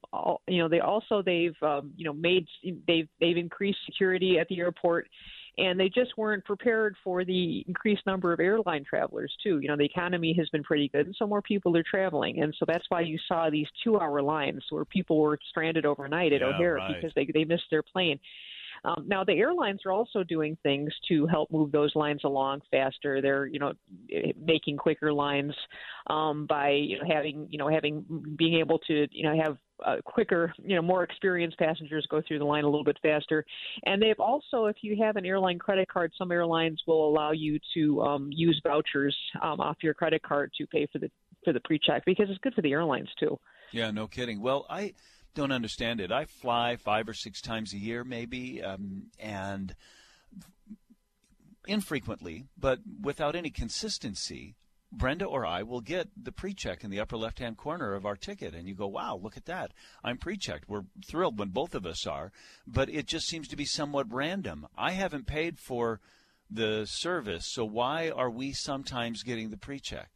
they've increased security at the airport, and they just weren't prepared for the increased number of airline travelers too. The economy has been pretty good, and so more people are traveling, and so that's why you saw these 2-hour lines where people were stranded overnight at O'Hare because they missed their plane. Now, the airlines are also doing things to help move those lines along faster. They're, making quicker lines by being able to, have quicker, more experienced passengers go through the line a little bit faster. And they've also, if you have an airline credit card, some airlines will allow you to use vouchers off your credit card to pay for the PreCheck, because it's good for the airlines too. Yeah, no kidding. Well, I don't understand it. I fly 5 or 6 times a year maybe, and infrequently, but without any consistency. Brenda or I will get the pre-check in the upper left-hand corner of our ticket, and you go, wow, look at that. I'm pre-checked. We're thrilled when both of us are, but it just seems to be somewhat random. I haven't paid for the service, so why are we sometimes getting the pre-check?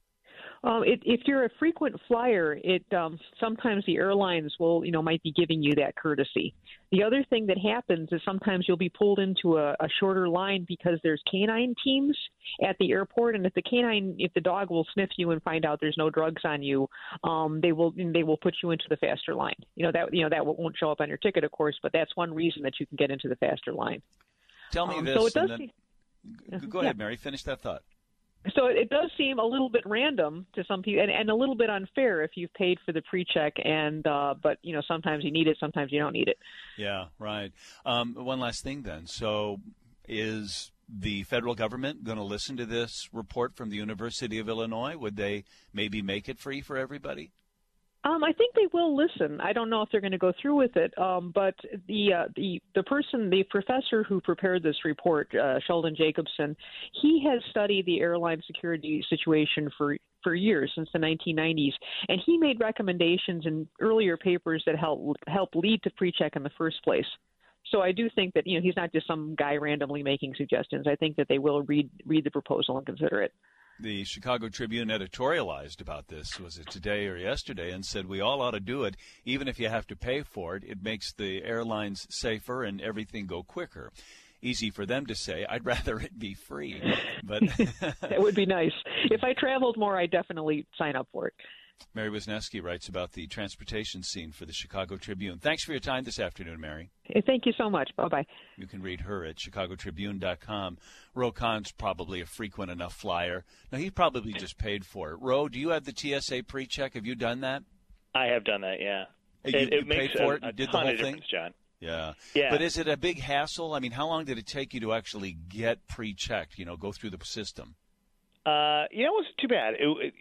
If you're a frequent flyer, sometimes the airlines might be giving you that courtesy. The other thing that happens is sometimes you'll be pulled into a shorter line because there's canine teams at the airport, and if the dog will sniff you and find out there's no drugs on you, they will put you into the faster line. That won't show up on your ticket, of course, but that's one reason that you can get into the faster line. Tell me this. So it does go ahead, Mary. Finish that thought. So it does seem a little bit random to some people, and a little bit unfair if you've paid for the pre-check, but sometimes you need it, sometimes you don't need it. Yeah, right. One last thing then. So is the federal government going to listen to this report from the University of Illinois? Would they maybe make it free for everybody? I think they will listen. I don't know if they're going to go through with it, but the professor who prepared this report, Sheldon Jacobson, he has studied the airline security situation for years, since the 1990s, and he made recommendations in earlier papers that help lead to pre-check in the first place. So I do think that he's not just some guy randomly making suggestions. I think that they will read the proposal and consider it. The Chicago Tribune editorialized about this, was it today or yesterday, and said we all ought to do it, even if you have to pay for it. It makes the airlines safer and everything go quicker. Easy for them to say, I'd rather it be free. But that would be nice. If I traveled more, I'd definitely sign up for it. Mary Wisniewski writes about the transportation scene for the Chicago Tribune. Thanks for your time this afternoon, Mary. Thank you so much. Bye-bye. You can read her at chicagotribune.com. Ro Khan's probably a frequent enough flyer. Now, he probably just paid for it. Ro, do you have the TSA pre-check? Have you done that? I have done that, yeah. You makes paid for it? a Did the ton whole of thing? difference, John. Yeah. Yeah. But is it a big hassle? I mean, how long did it take you to actually get pre-checked, go through the system? It wasn't too bad.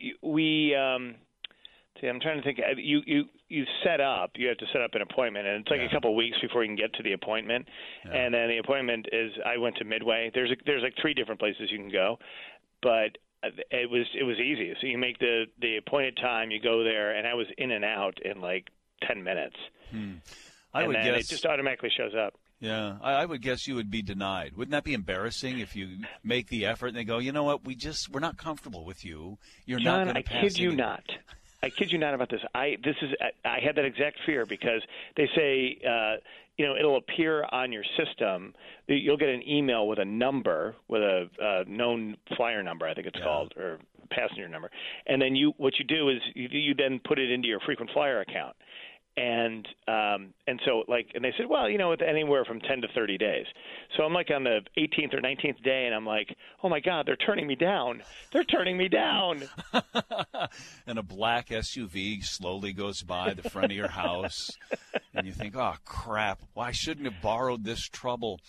I'm trying to think. You set up. You have to set up an appointment, and it's like a couple of weeks before you can get to the appointment. Yeah. And then the appointment is. I went to Midway. There's like 3 different places you can go, but it was easy. So you make the appointed time. You go there, and I was in and out in like 10 minutes. I would guess it just automatically shows up. Yeah, I would guess you would be denied. Wouldn't that be embarrassing if you make the effort and they go, you know what, we're not comfortable with you. You're John, not going to pass. I kid you not. I kid you not about this. I had that exact fear because they say, it'll appear on your system. You'll get an email with a number, with a known flyer number, I think it's called, or passenger number. And then what you do is you then put it into your frequent flyer account. And so and they said, well, it's anywhere from 10 to 30 days. So I'm like on the 18th or 19th day, and I'm like, oh my God, they're turning me down. They're turning me down. And a black SUV slowly goes by the front of your house, and you think, oh crap, well, I shouldn't have borrowed this trouble.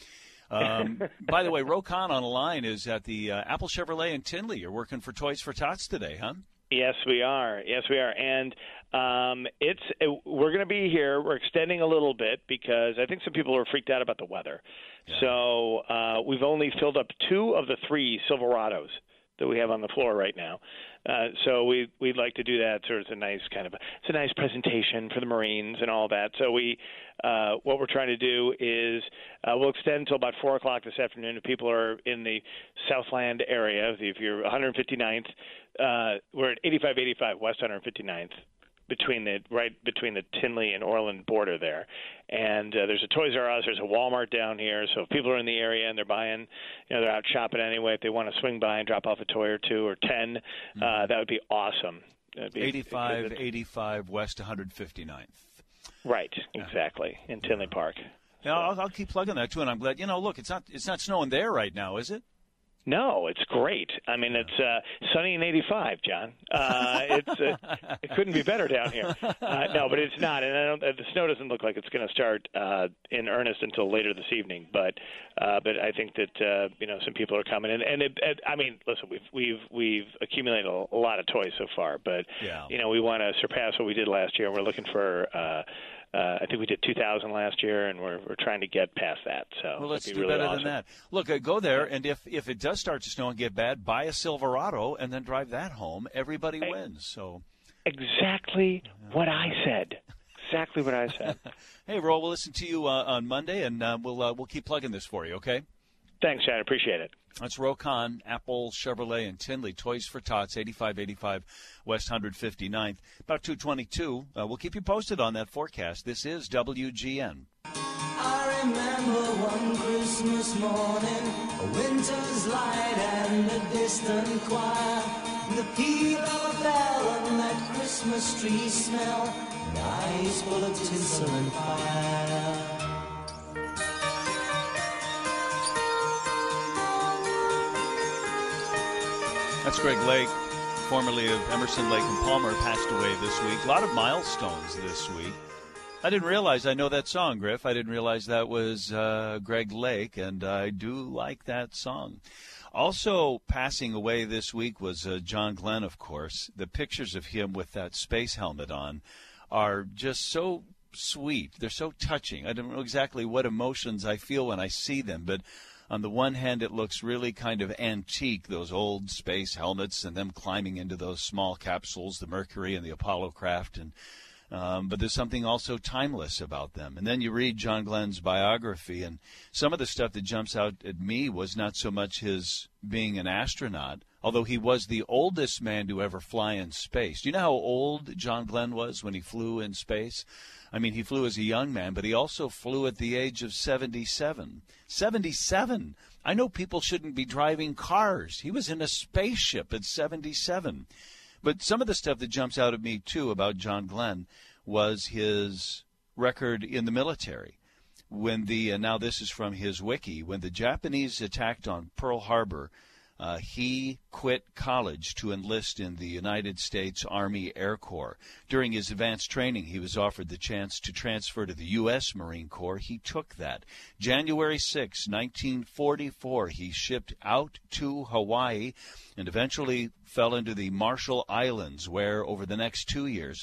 By the way, Ro Khan on the line is at the Apple Chevrolet in Tinley. You're working for Toys for Tots today, huh? Yes, we are. And we're going to be here. We're extending a little bit because I think some people are freaked out about the weather. Yeah. So we've only filled up 2 of the 3 Silverados that we have on the floor right now. So we'd like to do that. So it's a nice presentation for the Marines and all that. So what we're trying to do is we'll extend until about 4 o'clock this afternoon. If people are in the Southland area, if you're 159th, we're at 8585 West 159th. Between the Tinley and Orland border there, and there's a Toys R Us, there's a Walmart down here. So if people are in the area and they're buying, they're out shopping anyway. If they want to swing by and drop off a toy or 2 or 10, that would be awesome. 85 West 159th. Right, exactly, in Tinley Park. Yeah, I'll keep plugging that too, and I'm glad. Look, it's not snowing there right now, is it? No, it's great. I mean, it's sunny and 85, John. It couldn't be better down here. No, but it's not, and the snow doesn't look like it's going to start in earnest until later this evening. But I think that some people are coming, and I mean, listen, we've accumulated a lot of toys so far, but we want to surpass what we did last year. We're looking for I think we did 2,000 last year, and we're trying to get past that. So well, let's do really better awesome. than that. Look, go there, and if it does start to snow and get bad, buy a Silverado and then drive that home. Everybody wins. So exactly what I said. Exactly what I said. Hey, Ro, we'll listen to you on Monday, and we'll keep plugging this for you. Okay. Thanks, Chad. Appreciate it. That's Ro Khan, Apple, Chevrolet, and Tinley. Toys for Tots, 8585 West 159th. About 2:22. We'll keep you posted on that forecast. This is WGN. I remember one Christmas morning, a winter's light and a distant choir, the peal of a bell and that Christmas tree smell, and eyes full of tinsel and fire. That's Greg Lake, formerly of Emerson, Lake and Palmer, passed away this week. A lot of milestones this week. I didn't realize, I know that song, Griff. I didn't realize that was Greg Lake, and I do like that song. Also passing away this week was John Glenn, of course. The pictures of him with that space helmet on are just so sweet. They're so touching. I don't know exactly what emotions I feel when I see them, but on the one hand, it looks really kind of antique, those old space helmets and them climbing into those small capsules, the Mercury and the Apollo craft, and but there's something also timeless about them. And then you read John Glenn's biography, and some of the stuff that jumps out at me was not so much his being an astronaut, although he was the oldest man to ever fly in space. Do you know how old John Glenn was when he flew in space? I mean, he flew as a young man, but he also flew at the age of 77. 77! I know people shouldn't be driving cars. He was in a spaceship at 77. But some of the stuff that jumps out at me, too, about John Glenn was his record in the military. When now this is from his wiki, when the Japanese attacked on Pearl Harbor, he quit college to enlist in the United States Army Air Corps. During his advanced training, he was offered the chance to transfer to the U.S. Marine Corps. He took that. January 6, 1944, he shipped out to Hawaii and eventually fell into the Marshall Islands, where over the next 2 years,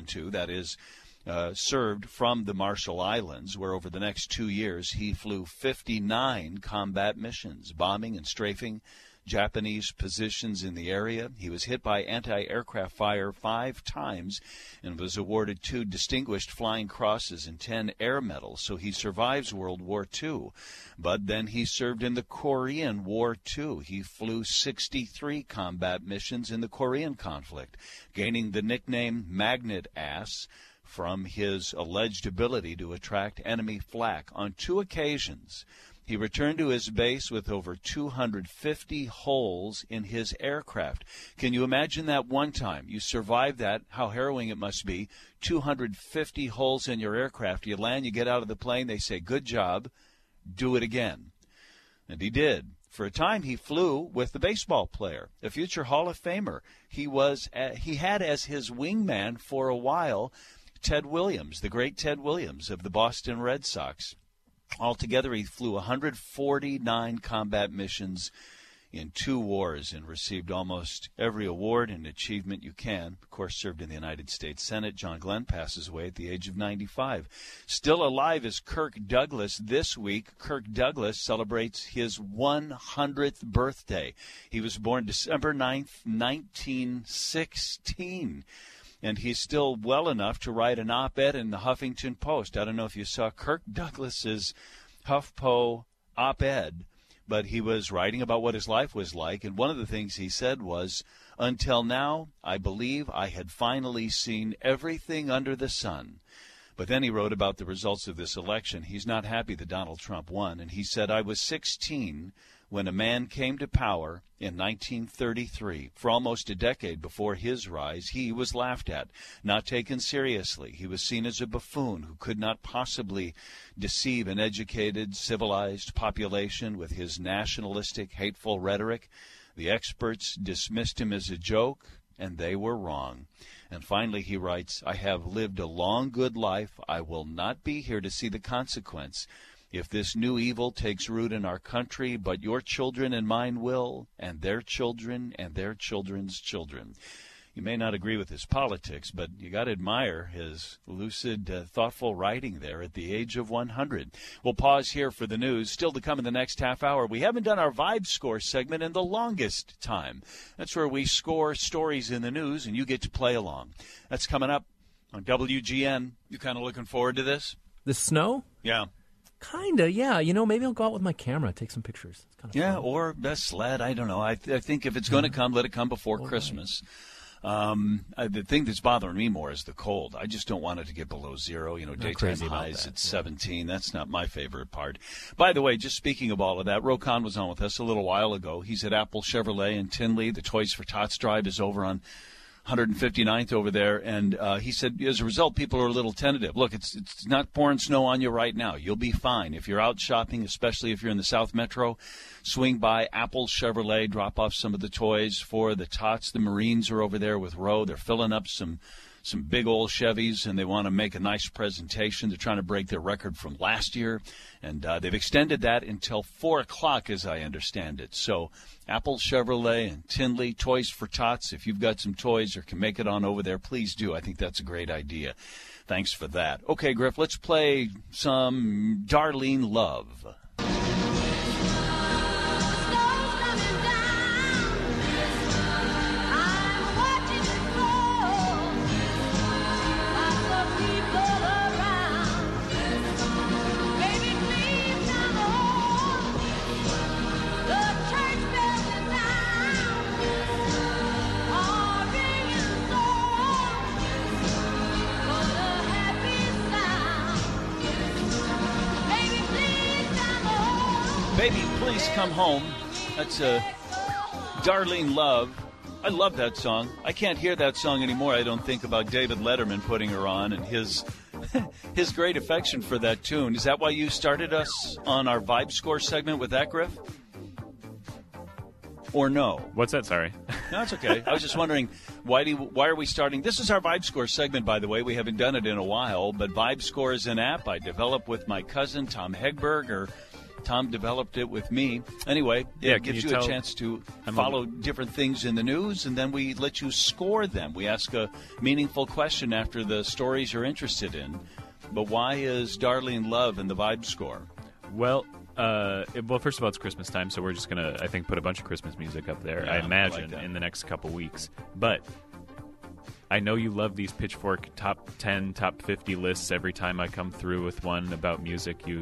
served from the Marshall Islands, where over the next 2 years he flew 59 combat missions, bombing and strafing Japanese positions in the area. He was hit by anti-aircraft fire 5 times and was awarded 2 Distinguished Flying Crosses and 10 Air Medals, so he survives World War II. But then he served in the Korean War too. He flew 63 combat missions in the Korean conflict, gaining the nickname Magnet Ass from his alleged ability to attract enemy flak. On 2 occasions, he returned to his base with over 250 holes in his aircraft. Can you imagine that one time? You survived that, how harrowing it must be. 250 holes in your aircraft. You land, you get out of the plane, they say, good job, do it again. And he did. For a time, he flew with the baseball player, a future Hall of Famer. He had as his wingman for a while Ted Williams, the great Ted Williams of the Boston Red Sox. Altogether, he flew 149 combat missions in 2 wars and received almost every award and achievement you can. Of course, served in the United States Senate. John Glenn passes away at the age of 95. Still alive is Kirk Douglas this week. Kirk Douglas celebrates his 100th birthday. He was born December 9th, 1916. And he's still well enough to write an op-ed in the Huffington Post. I don't know if you saw Kirk Douglas's HuffPo op-ed, but he was writing about what his life was like. And one of the things he said was, until now, I believe I had finally seen everything under the sun. But then he wrote about the results of this election. He's not happy that Donald Trump won. And he said, I was 16 when a man came to power in 1933. For almost a decade before his rise, he was laughed at, not taken seriously. He was seen as a buffoon who could not possibly deceive an educated, civilized population with his nationalistic, hateful rhetoric. The experts dismissed him as a joke, and they were wrong. And finally he writes, I have lived a long, good life. I will not be here to see the consequence if this new evil takes root in our country, but your children and mine will, and their children and their children's children. You may not agree with his politics, but you got to admire his lucid, thoughtful writing there at the age of 100. We'll pause here for the news. Still to come in the next half hour. We haven't done our Vibe Score segment in the longest time. That's where we score stories in the news, and you get to play along. That's coming up on WGN. You kind of looking forward to this? The snow? Yeah. Kinda, yeah. You know, maybe I'll go out with my camera, take some pictures. It's kind of fun. Or best sled. I don't know. I think if it's going to come, let it come before Christmas. The thing that's bothering me more is the cold. I just don't want it to get below zero. You know, daytime highs at 17. That's not my favorite part. By the way, just speaking of all of that, Ro Khan was on with us a little while ago. He's at Apple Chevrolet in Tinley. The Toys for Tots drive is over on 159th over there, and he said as a result people are a little tentative. Look, it's not pouring snow on you right now. You'll be fine. If you're out shopping, especially if you're in the South Metro, swing by Apple Chevrolet, drop off some of the toys for the Tots. The Marines are over there with Roe. They're filling up some big old Chevys, and they want to make a nice presentation. They're trying to break their record from last year, and they've extended that until 4 o'clock, as I understand it. So Apple Chevrolet and Tinley, Toys for Tots. If you've got some toys or can make it on over there, please do. I think that's a great idea. Thanks for that. Okay, Griff, let's play some Darlene Love. Baby, Please Come Home. That's Darlene Love. I love that song. I can't hear that song anymore. I don't think about David Letterman putting her on and his great affection for that tune. Is that why you started us on our Vibe Score segment with that, Griff? Or no? What's that? Sorry. No, it's okay. I was just wondering, why are we starting? This is our Vibe Score segment, by the way. We haven't done it in a while, but Vibe Score is an app I developed with my cousin, Tom Hegberg, Tom developed it with me. Anyway, it gives you a chance to follow different things in the news, and then we let you score them. We ask a meaningful question after the stories you're interested in. But why is Darlene Love in the Vibe Score? Well, first of all, it's Christmas time, so we're just going to, I think, put a bunch of Christmas music up there, I imagine, in the next couple weeks. But I know you love these Pitchfork top 10, top 50 lists. Every time I come through with one about music, you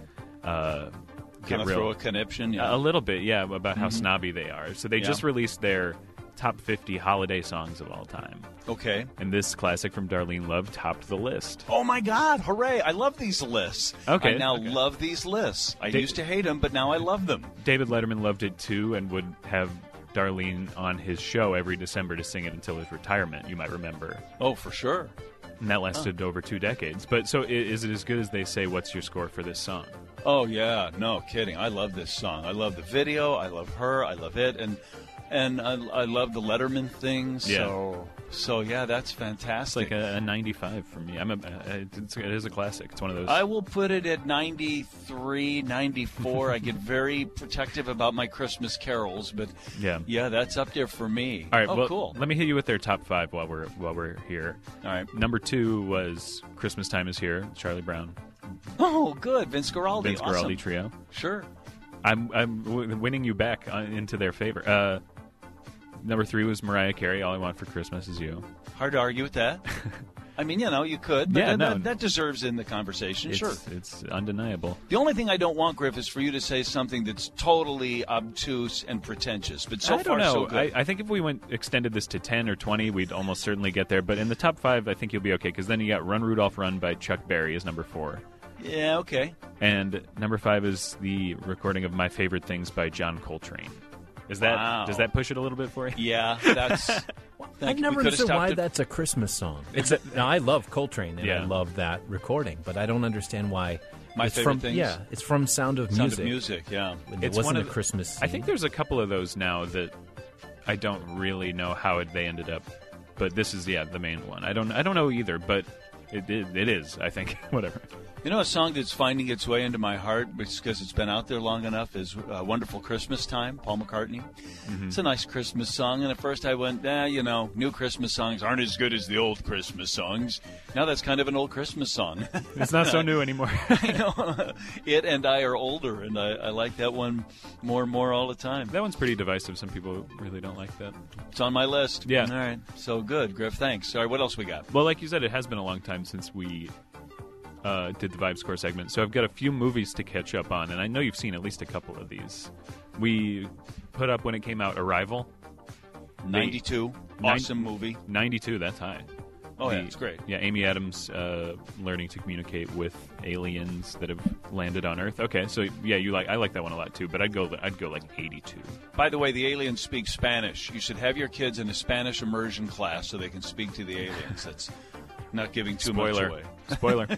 get real, throw a conniption, yeah. A little bit, yeah, about how snobby they are. So they just released their top 50 holiday songs of all time. Okay. And this classic from Darlene Love topped the list. Oh, my God. Hooray. I love these lists. Okay. I now love these lists. I used to hate them, but now I love them. David Letterman loved it, too, and would have Darlene on his show every December to sing it until his retirement, you might remember. Oh, for sure. And that lasted over 2 decades. But so is it as good as they say? What's your score for this song? Oh, yeah. No kidding. I love this song. I love the video. I love her. I love it. And I love the Letterman thing. So yeah, that's fantastic. It's like a 95 for me. It is a classic. It's one of those. I will put it at 93, 94. I get very protective about my Christmas carols, but yeah, that's up there for me. All right, cool. Let me hit you with their top 5 while we're here. All right. Number 2 was Christmas Time Is Here, Charlie Brown. Oh, good. Vince Guaraldi. Vince Guaraldi Trio. Sure. I'm winning you back into their favor. Number 3 was Mariah Carey, All I Want for Christmas Is You. Hard to argue with that. I mean, you could, but that deserves in the conversation. Sure. It's undeniable. The only thing I don't want, Griff, is for you to say something that's totally obtuse and pretentious. But so far, so good. I think if we extended this to 10 or 20, we'd almost certainly get there. But in the top 5, I think you'll be okay, because then you got Run, Rudolph, Run by Chuck Berry as number 4. Yeah, okay. And number 5 is the recording of My Favorite Things by John Coltrane. Does that push it a little bit for you? Yeah, that's. I've never understood why that's a Christmas song. Now I love Coltrane and I love that recording, but I don't understand why. My Favorite Things. Yeah, it's from Sound of Music. Sound of Music, yeah. It wasn't a Christmas scene. I think there's a couple of those now that I don't really know how they ended up, but this is the main one. I don't know either, but It is, I think. Whatever. You know, a song that's finding its way into my heart because it's been out there long enough is Wonderful Christmas Time, Paul McCartney. Mm-hmm. It's a nice Christmas song, and at first I went, new Christmas songs aren't as good as the old Christmas songs. Now that's kind of an old Christmas song. It's not so new anymore. I know. It and I are older, and I like that one more and more all the time. That one's pretty divisive. Some people really don't like that. It's on my list. Yeah. All right. So good, Griff. Thanks. All right, what else we got? Well, like you said, it has been a long time since we did the Vibe Score segment, so I've got a few movies to catch up on, and I know you've seen at least a couple of these. We put up when it came out Arrival. 92. Awesome movie. 92, that's high. Oh, yeah, it's great. Yeah, Amy Adams learning to communicate with aliens that have landed on Earth. Okay, so yeah, I like that one a lot too, but I'd go like 82. By the way, the aliens speak Spanish. You should have your kids in a Spanish immersion class so they can speak to the aliens. That's not giving too much away. Spoiler.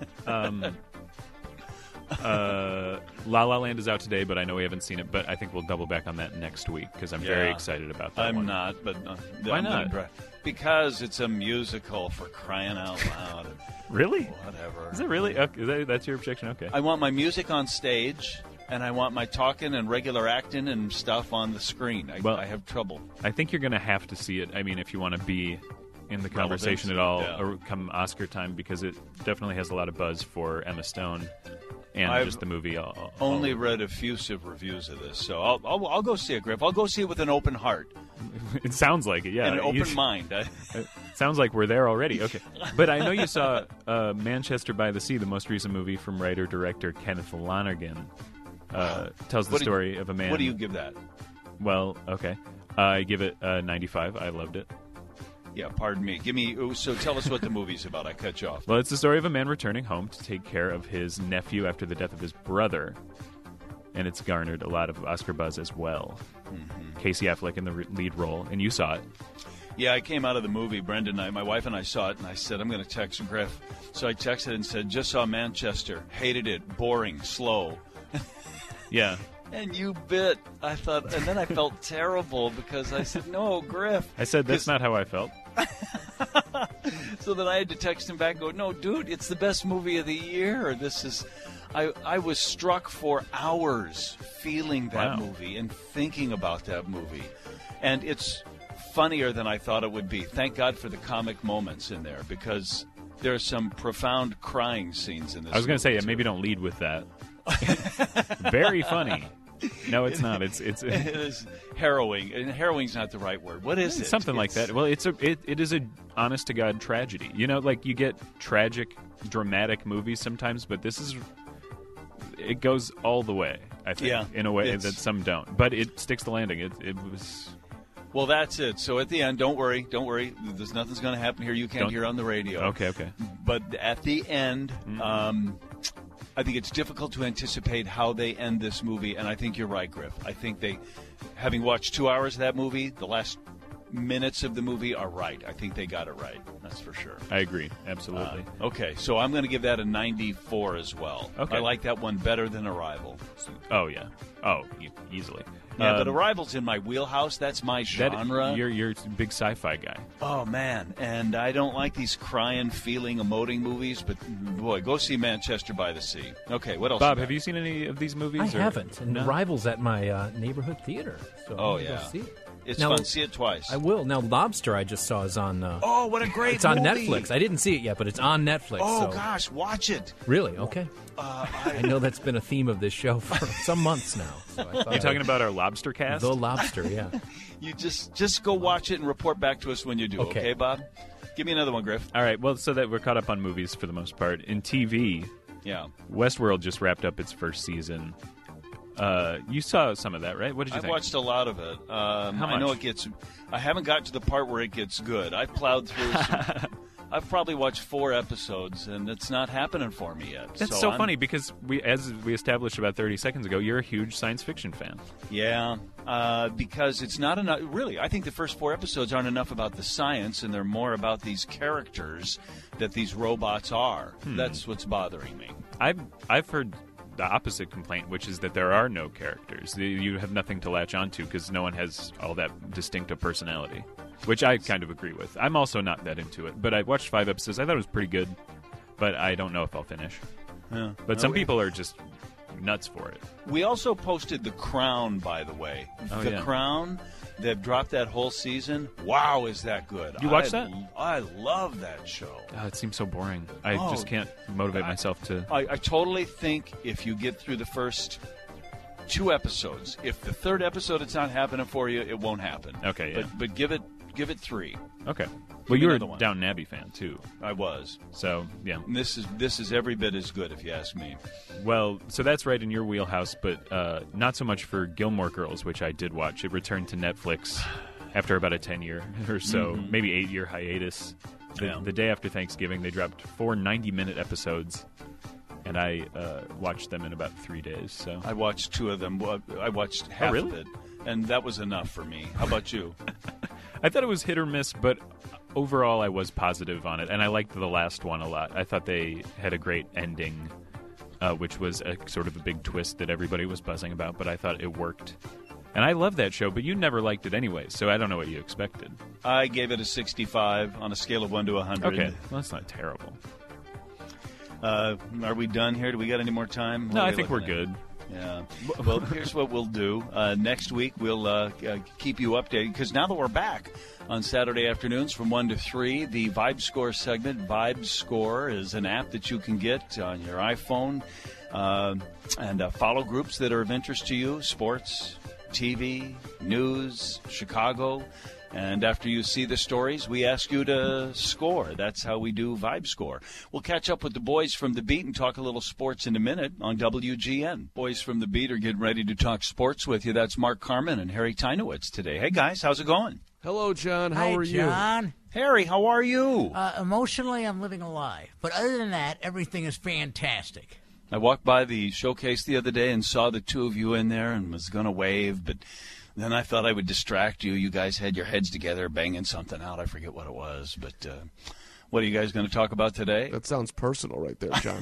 La La Land is out today, but I know we haven't seen it. But I think we'll double back on that next week because I'm very excited about that one. I'm not, but why not? Because it's a musical, for crying out loud. Really? Whatever. Is it really? Okay, that's your objection? Okay. I want my music on stage, and I want my talking and regular acting and stuff on the screen. I have trouble. I think you're going to have to see it. I mean, if you want to be in the conversation at all, or come Oscar time, because it definitely has a lot of buzz for Emma Stone and just the movie. Only read effusive reviews of this, so I'll go see it, Griff. I'll go see it with an open heart. It sounds like it, yeah. And an open mind. It sounds like we're there already. Okay, but I know you saw Manchester by the Sea, the most recent movie from writer-director Kenneth Lonergan. Tells the story of a man. What do you give that? Well, okay, I give it 95. I loved it. Yeah, pardon me. So tell us what the movie's about. I cut you off. Well, it's the story of a man returning home to take care of his nephew after the death of his brother. And it's garnered a lot of Oscar buzz as well. Mm-hmm. Casey Affleck in the lead role, and you saw it. Yeah, I came out of the movie. Brendan and my wife and I saw it, and I said, I'm going to text Griff. So I texted and said, just saw Manchester. Hated it. Boring. Slow. Yeah. And you bit. I thought, and then I felt terrible because I said, no, Griff. I said, that's not how I felt. So then I had to text him back and go, no, dude, it's the best movie of the year. This is... I was struck for hours feeling that movie and thinking about that movie. And it's funnier than I thought it would be. Thank God for the comic moments in there, because there's some profound crying scenes in this I was going to say, too. Maybe don't lead with that. Very funny. No, it's not. It is harrowing, and harrowing's not the right word. What is it? Something like that. Well, it is a honest to God tragedy. You know, like you get tragic, dramatic movies sometimes, but it goes all the way. I think in a way that some don't, but it sticks the landing. It was. Well, that's it. So at the end, don't worry. There's nothing's going to happen here. You can't hear on the radio. Okay. But at the end. I think it's difficult to anticipate how they end this movie, and I think you're right, Griff. I think having watched 2 hours of that movie, the last minutes of the movie are right. I think they got it right. That's for sure. I agree. Absolutely. Okay, so I'm going to give that a 94 as well. Okay. I like that one better than Arrival. Oh, yeah. Oh, easily. Yeah, but Arrival's in my wheelhouse. That's my genre. You're a big sci-fi guy. Oh, man. And I don't like these crying, feeling, emoting movies, but, boy, go see Manchester by the Sea. Okay, what else? Bob, have you seen any of these movies? I haven't. And Arrival's at my neighborhood theater. So I'm yeah. go see it. It's fun. See it twice. I will. Now, Lobster I just saw is on... oh, what a great It's on Netflix. I didn't see it yet, but it's on Netflix. Oh, gosh, watch it. Really? Okay. I know that's been a theme of this show for some months now. So You're talking about our Lobster cast? The Lobster, yeah. You just go watch it and report back to us when you do. Okay, Bob? Give me another one, Griff. All right. Well, so that we're caught up on movies for the most part. In TV, Westworld just wrapped up its first season. You saw some of that, right? What did you think? I watched a lot of it. How much? I know it gets... I haven't got to the part where it gets good. I've plowed through I've probably watched 4 episodes, and it's not happening for me yet. That's so funny, because as we established about 30 seconds ago, you're a huge science fiction fan. Yeah, because it's not enough... Really, I think the first 4 episodes aren't enough about the science, and they're more about these characters that these robots are. That's what's bothering me. I've heard the opposite complaint, which is that there are no characters. You have nothing to latch onto because no one has all that distinctive personality. which I kind of agree with. I'm also not that into it, but I watched 5 episodes. I thought it was pretty good, but I don't know if I'll finish. Yeah. But some people are just nuts for it. We also posted The Crown, by the way. The Crown, they've dropped that whole season. Wow, is that good. You watched that? I love that show. Oh, it seems so boring. I just can't motivate myself to... I totally think if you get through the first 2 episodes, if the 3rd episode it's not happening for you, it won't happen. Okay, yeah. But give it 3. Okay. Well, you're a Downton Abbey fan, too. I was. So, yeah. And this is every bit as good, if you ask me. Well, so that's right in your wheelhouse, but not so much for Gilmore Girls, which I did watch. It returned to Netflix after about a 10-year or so, maybe 8-year hiatus. The day after Thanksgiving, they dropped 4 90-minute episodes, and I watched them in about 3 days. So I watched 2 of them. I watched half of it, and that was enough for me. How about you? I thought it was hit or miss, but overall I was positive on it, and I liked the last one a lot. I thought they had a great ending, which was a sort of a big twist that everybody was buzzing about, but I thought it worked. And I love that show, but you never liked it anyway, so I don't know what you expected. I gave it a 65 on a scale of 1 to 100. Okay, well, that's not terrible. Are we done here? Do we got any more time? No, I think we're good. Yeah. Well, here's what we'll do. Next week, we'll keep you updated, because now that we're back on Saturday afternoons from 1 to 3, the Vibe Score segment. Vibe Score is an app that you can get on your iPhone and follow groups that are of interest to you, sports, TV, news, Chicago. And after you see the stories, we ask you to score. That's how we do Vibe Score. We'll catch up with the boys from The Beat and talk a little sports in a minute on WGN. Boys from The Beat are getting ready to talk sports with you. That's Mark Carman and Harry Teinowitz today. Hey, guys, how's it going? Hello, John. How are you? Hi, John. Harry, how are you? Emotionally, I'm living a lie. But other than that, everything is fantastic. I walked by the showcase the other day and saw the 2 of you in there and was going to wave, but then I thought I would distract you. You guys had your heads together banging something out. I forget what it was, but what are you guys going to talk about today? That sounds personal right there, John.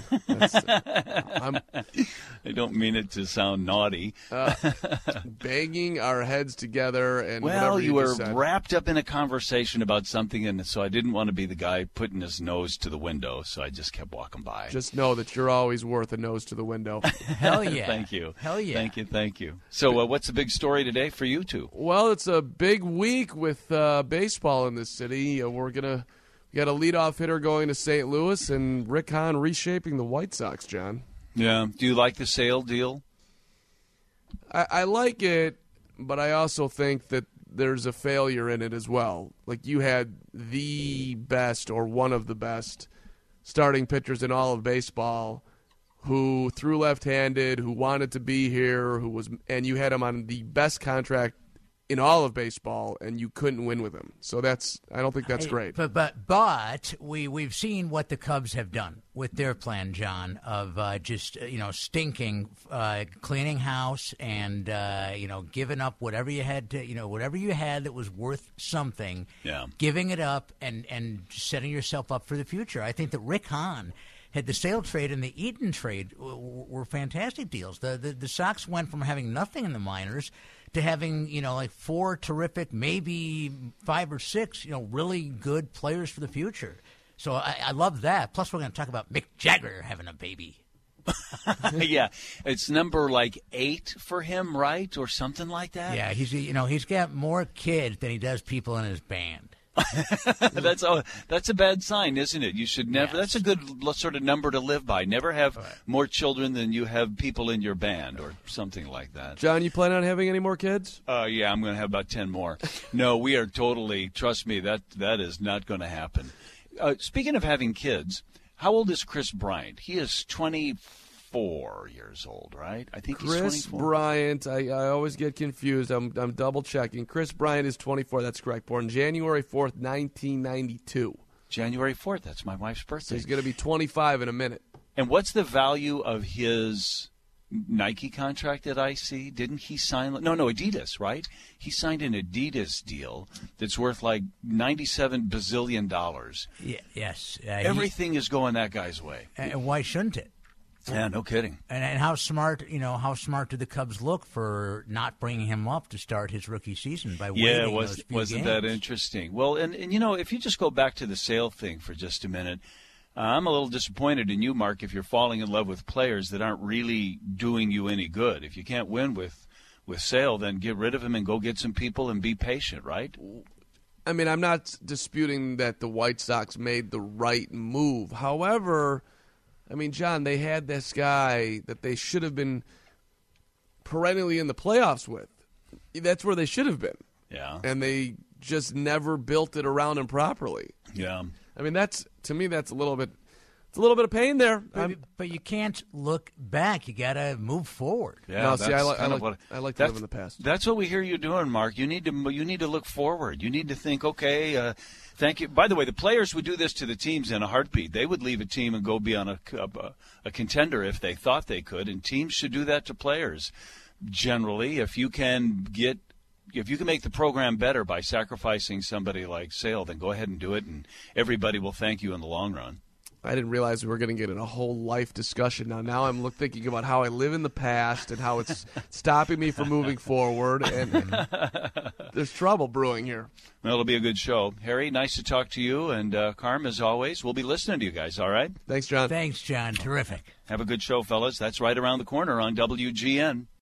I don't mean it to sound naughty. Banging our heads together and well, whatever you were said. wrapped up in a conversation about something, and so I didn't want to be the guy putting his nose to the window, so I just kept walking by. Just know that you're always worth a nose to the window. Hell yeah. Thank you. Hell yeah. Thank you. So what's the big story today for you two? Well, it's a big week with baseball in this city. We got a leadoff hitter going to St. Louis, and Rick Hahn reshaping the White Sox, John. Yeah. Do you like the Sale deal? I like it, but I also think that there's a failure in it as well. Like, you had the best or one of the best starting pitchers in all of baseball who threw left-handed, who wanted to be here, and you had him on the best contract in all of baseball, and you couldn't win with him. So I don't think that's great. But we've seen what the Cubs have done with their plan, John, of just stinking, cleaning house, and giving up whatever you had that was worth something, giving it up, and setting yourself up for the future. I think that Rick Hahn had the Sale trade and the Eaton trade were fantastic deals. The Sox went from having nothing in the minors to having, like 4 terrific, maybe 5 or 6, really good players for the future. So I love that. Plus, we're going to talk about Mick Jagger having a baby. Yeah, it's number 8 for him, right, or something like that. Yeah, he's got more kids than he does people in his band. That's a bad sign, isn't it? You should never. Yes. That's a good sort of number to live by. Never have more children than you have people in your band, or something like that. John, you plan on having any more kids? Yeah, I'm going to have about 10 more. No, we are totally. Trust me, that is not going to happen. Speaking of having kids, how old is Chris Bryant? He is 24 years old, right? I think he's 24. Chris Bryant, I always get confused. I'm double checking. Chris Bryant is 24. That's correct. Born January 4th, 1992. January 4th. That's my wife's birthday. So he's going to be 25 in a minute. And what's the value of his Nike contract that I see? Didn't he sign? No, Adidas, right? He signed an Adidas deal that's worth $97 bazillion. Yeah, yes. Everything is going that guy's way. And why shouldn't it? Yeah, no kidding. And how smart did the Cubs look for not bringing him up to start his rookie season by waiting those few wasn't games? that interesting? Well, and if you just go back to the Sale thing for just a minute, I'm a little disappointed in you, Mark, if you're falling in love with players that aren't really doing you any good. If you can't win with Sale, then get rid of him and go get some people and be patient, right? I mean, I'm not disputing that the White Sox made the right move. However, I mean, John, they had this guy that they should have been perennially in the playoffs with. That's where they should have been. Yeah. And they just never built it around him properly. Yeah. I mean, to me, that's a little bit of pain there. But you can't look back. You got to move forward. Yeah, no, see, I like to live in the past. That's what we hear you doing, Mark. You need to look forward. You need to think, okay, thank you. By the way, the players would do this to the teams in a heartbeat. They would leave a team and go be on a contender if they thought they could, and teams should do that to players. Generally, if you can make the program better by sacrificing somebody like Sale, then go ahead and do it, and everybody will thank you in the long run. I didn't realize we were going to get in a whole life discussion now. Now I'm thinking about how I live in the past and how it's stopping me from moving forward, and there's trouble brewing here. Well, it'll be a good show. Harry, nice to talk to you, and Carm, as always, we'll be listening to you guys, all right? Thanks, John. Thanks, John. Terrific. Have a good show, fellas. That's right around the corner on WGN.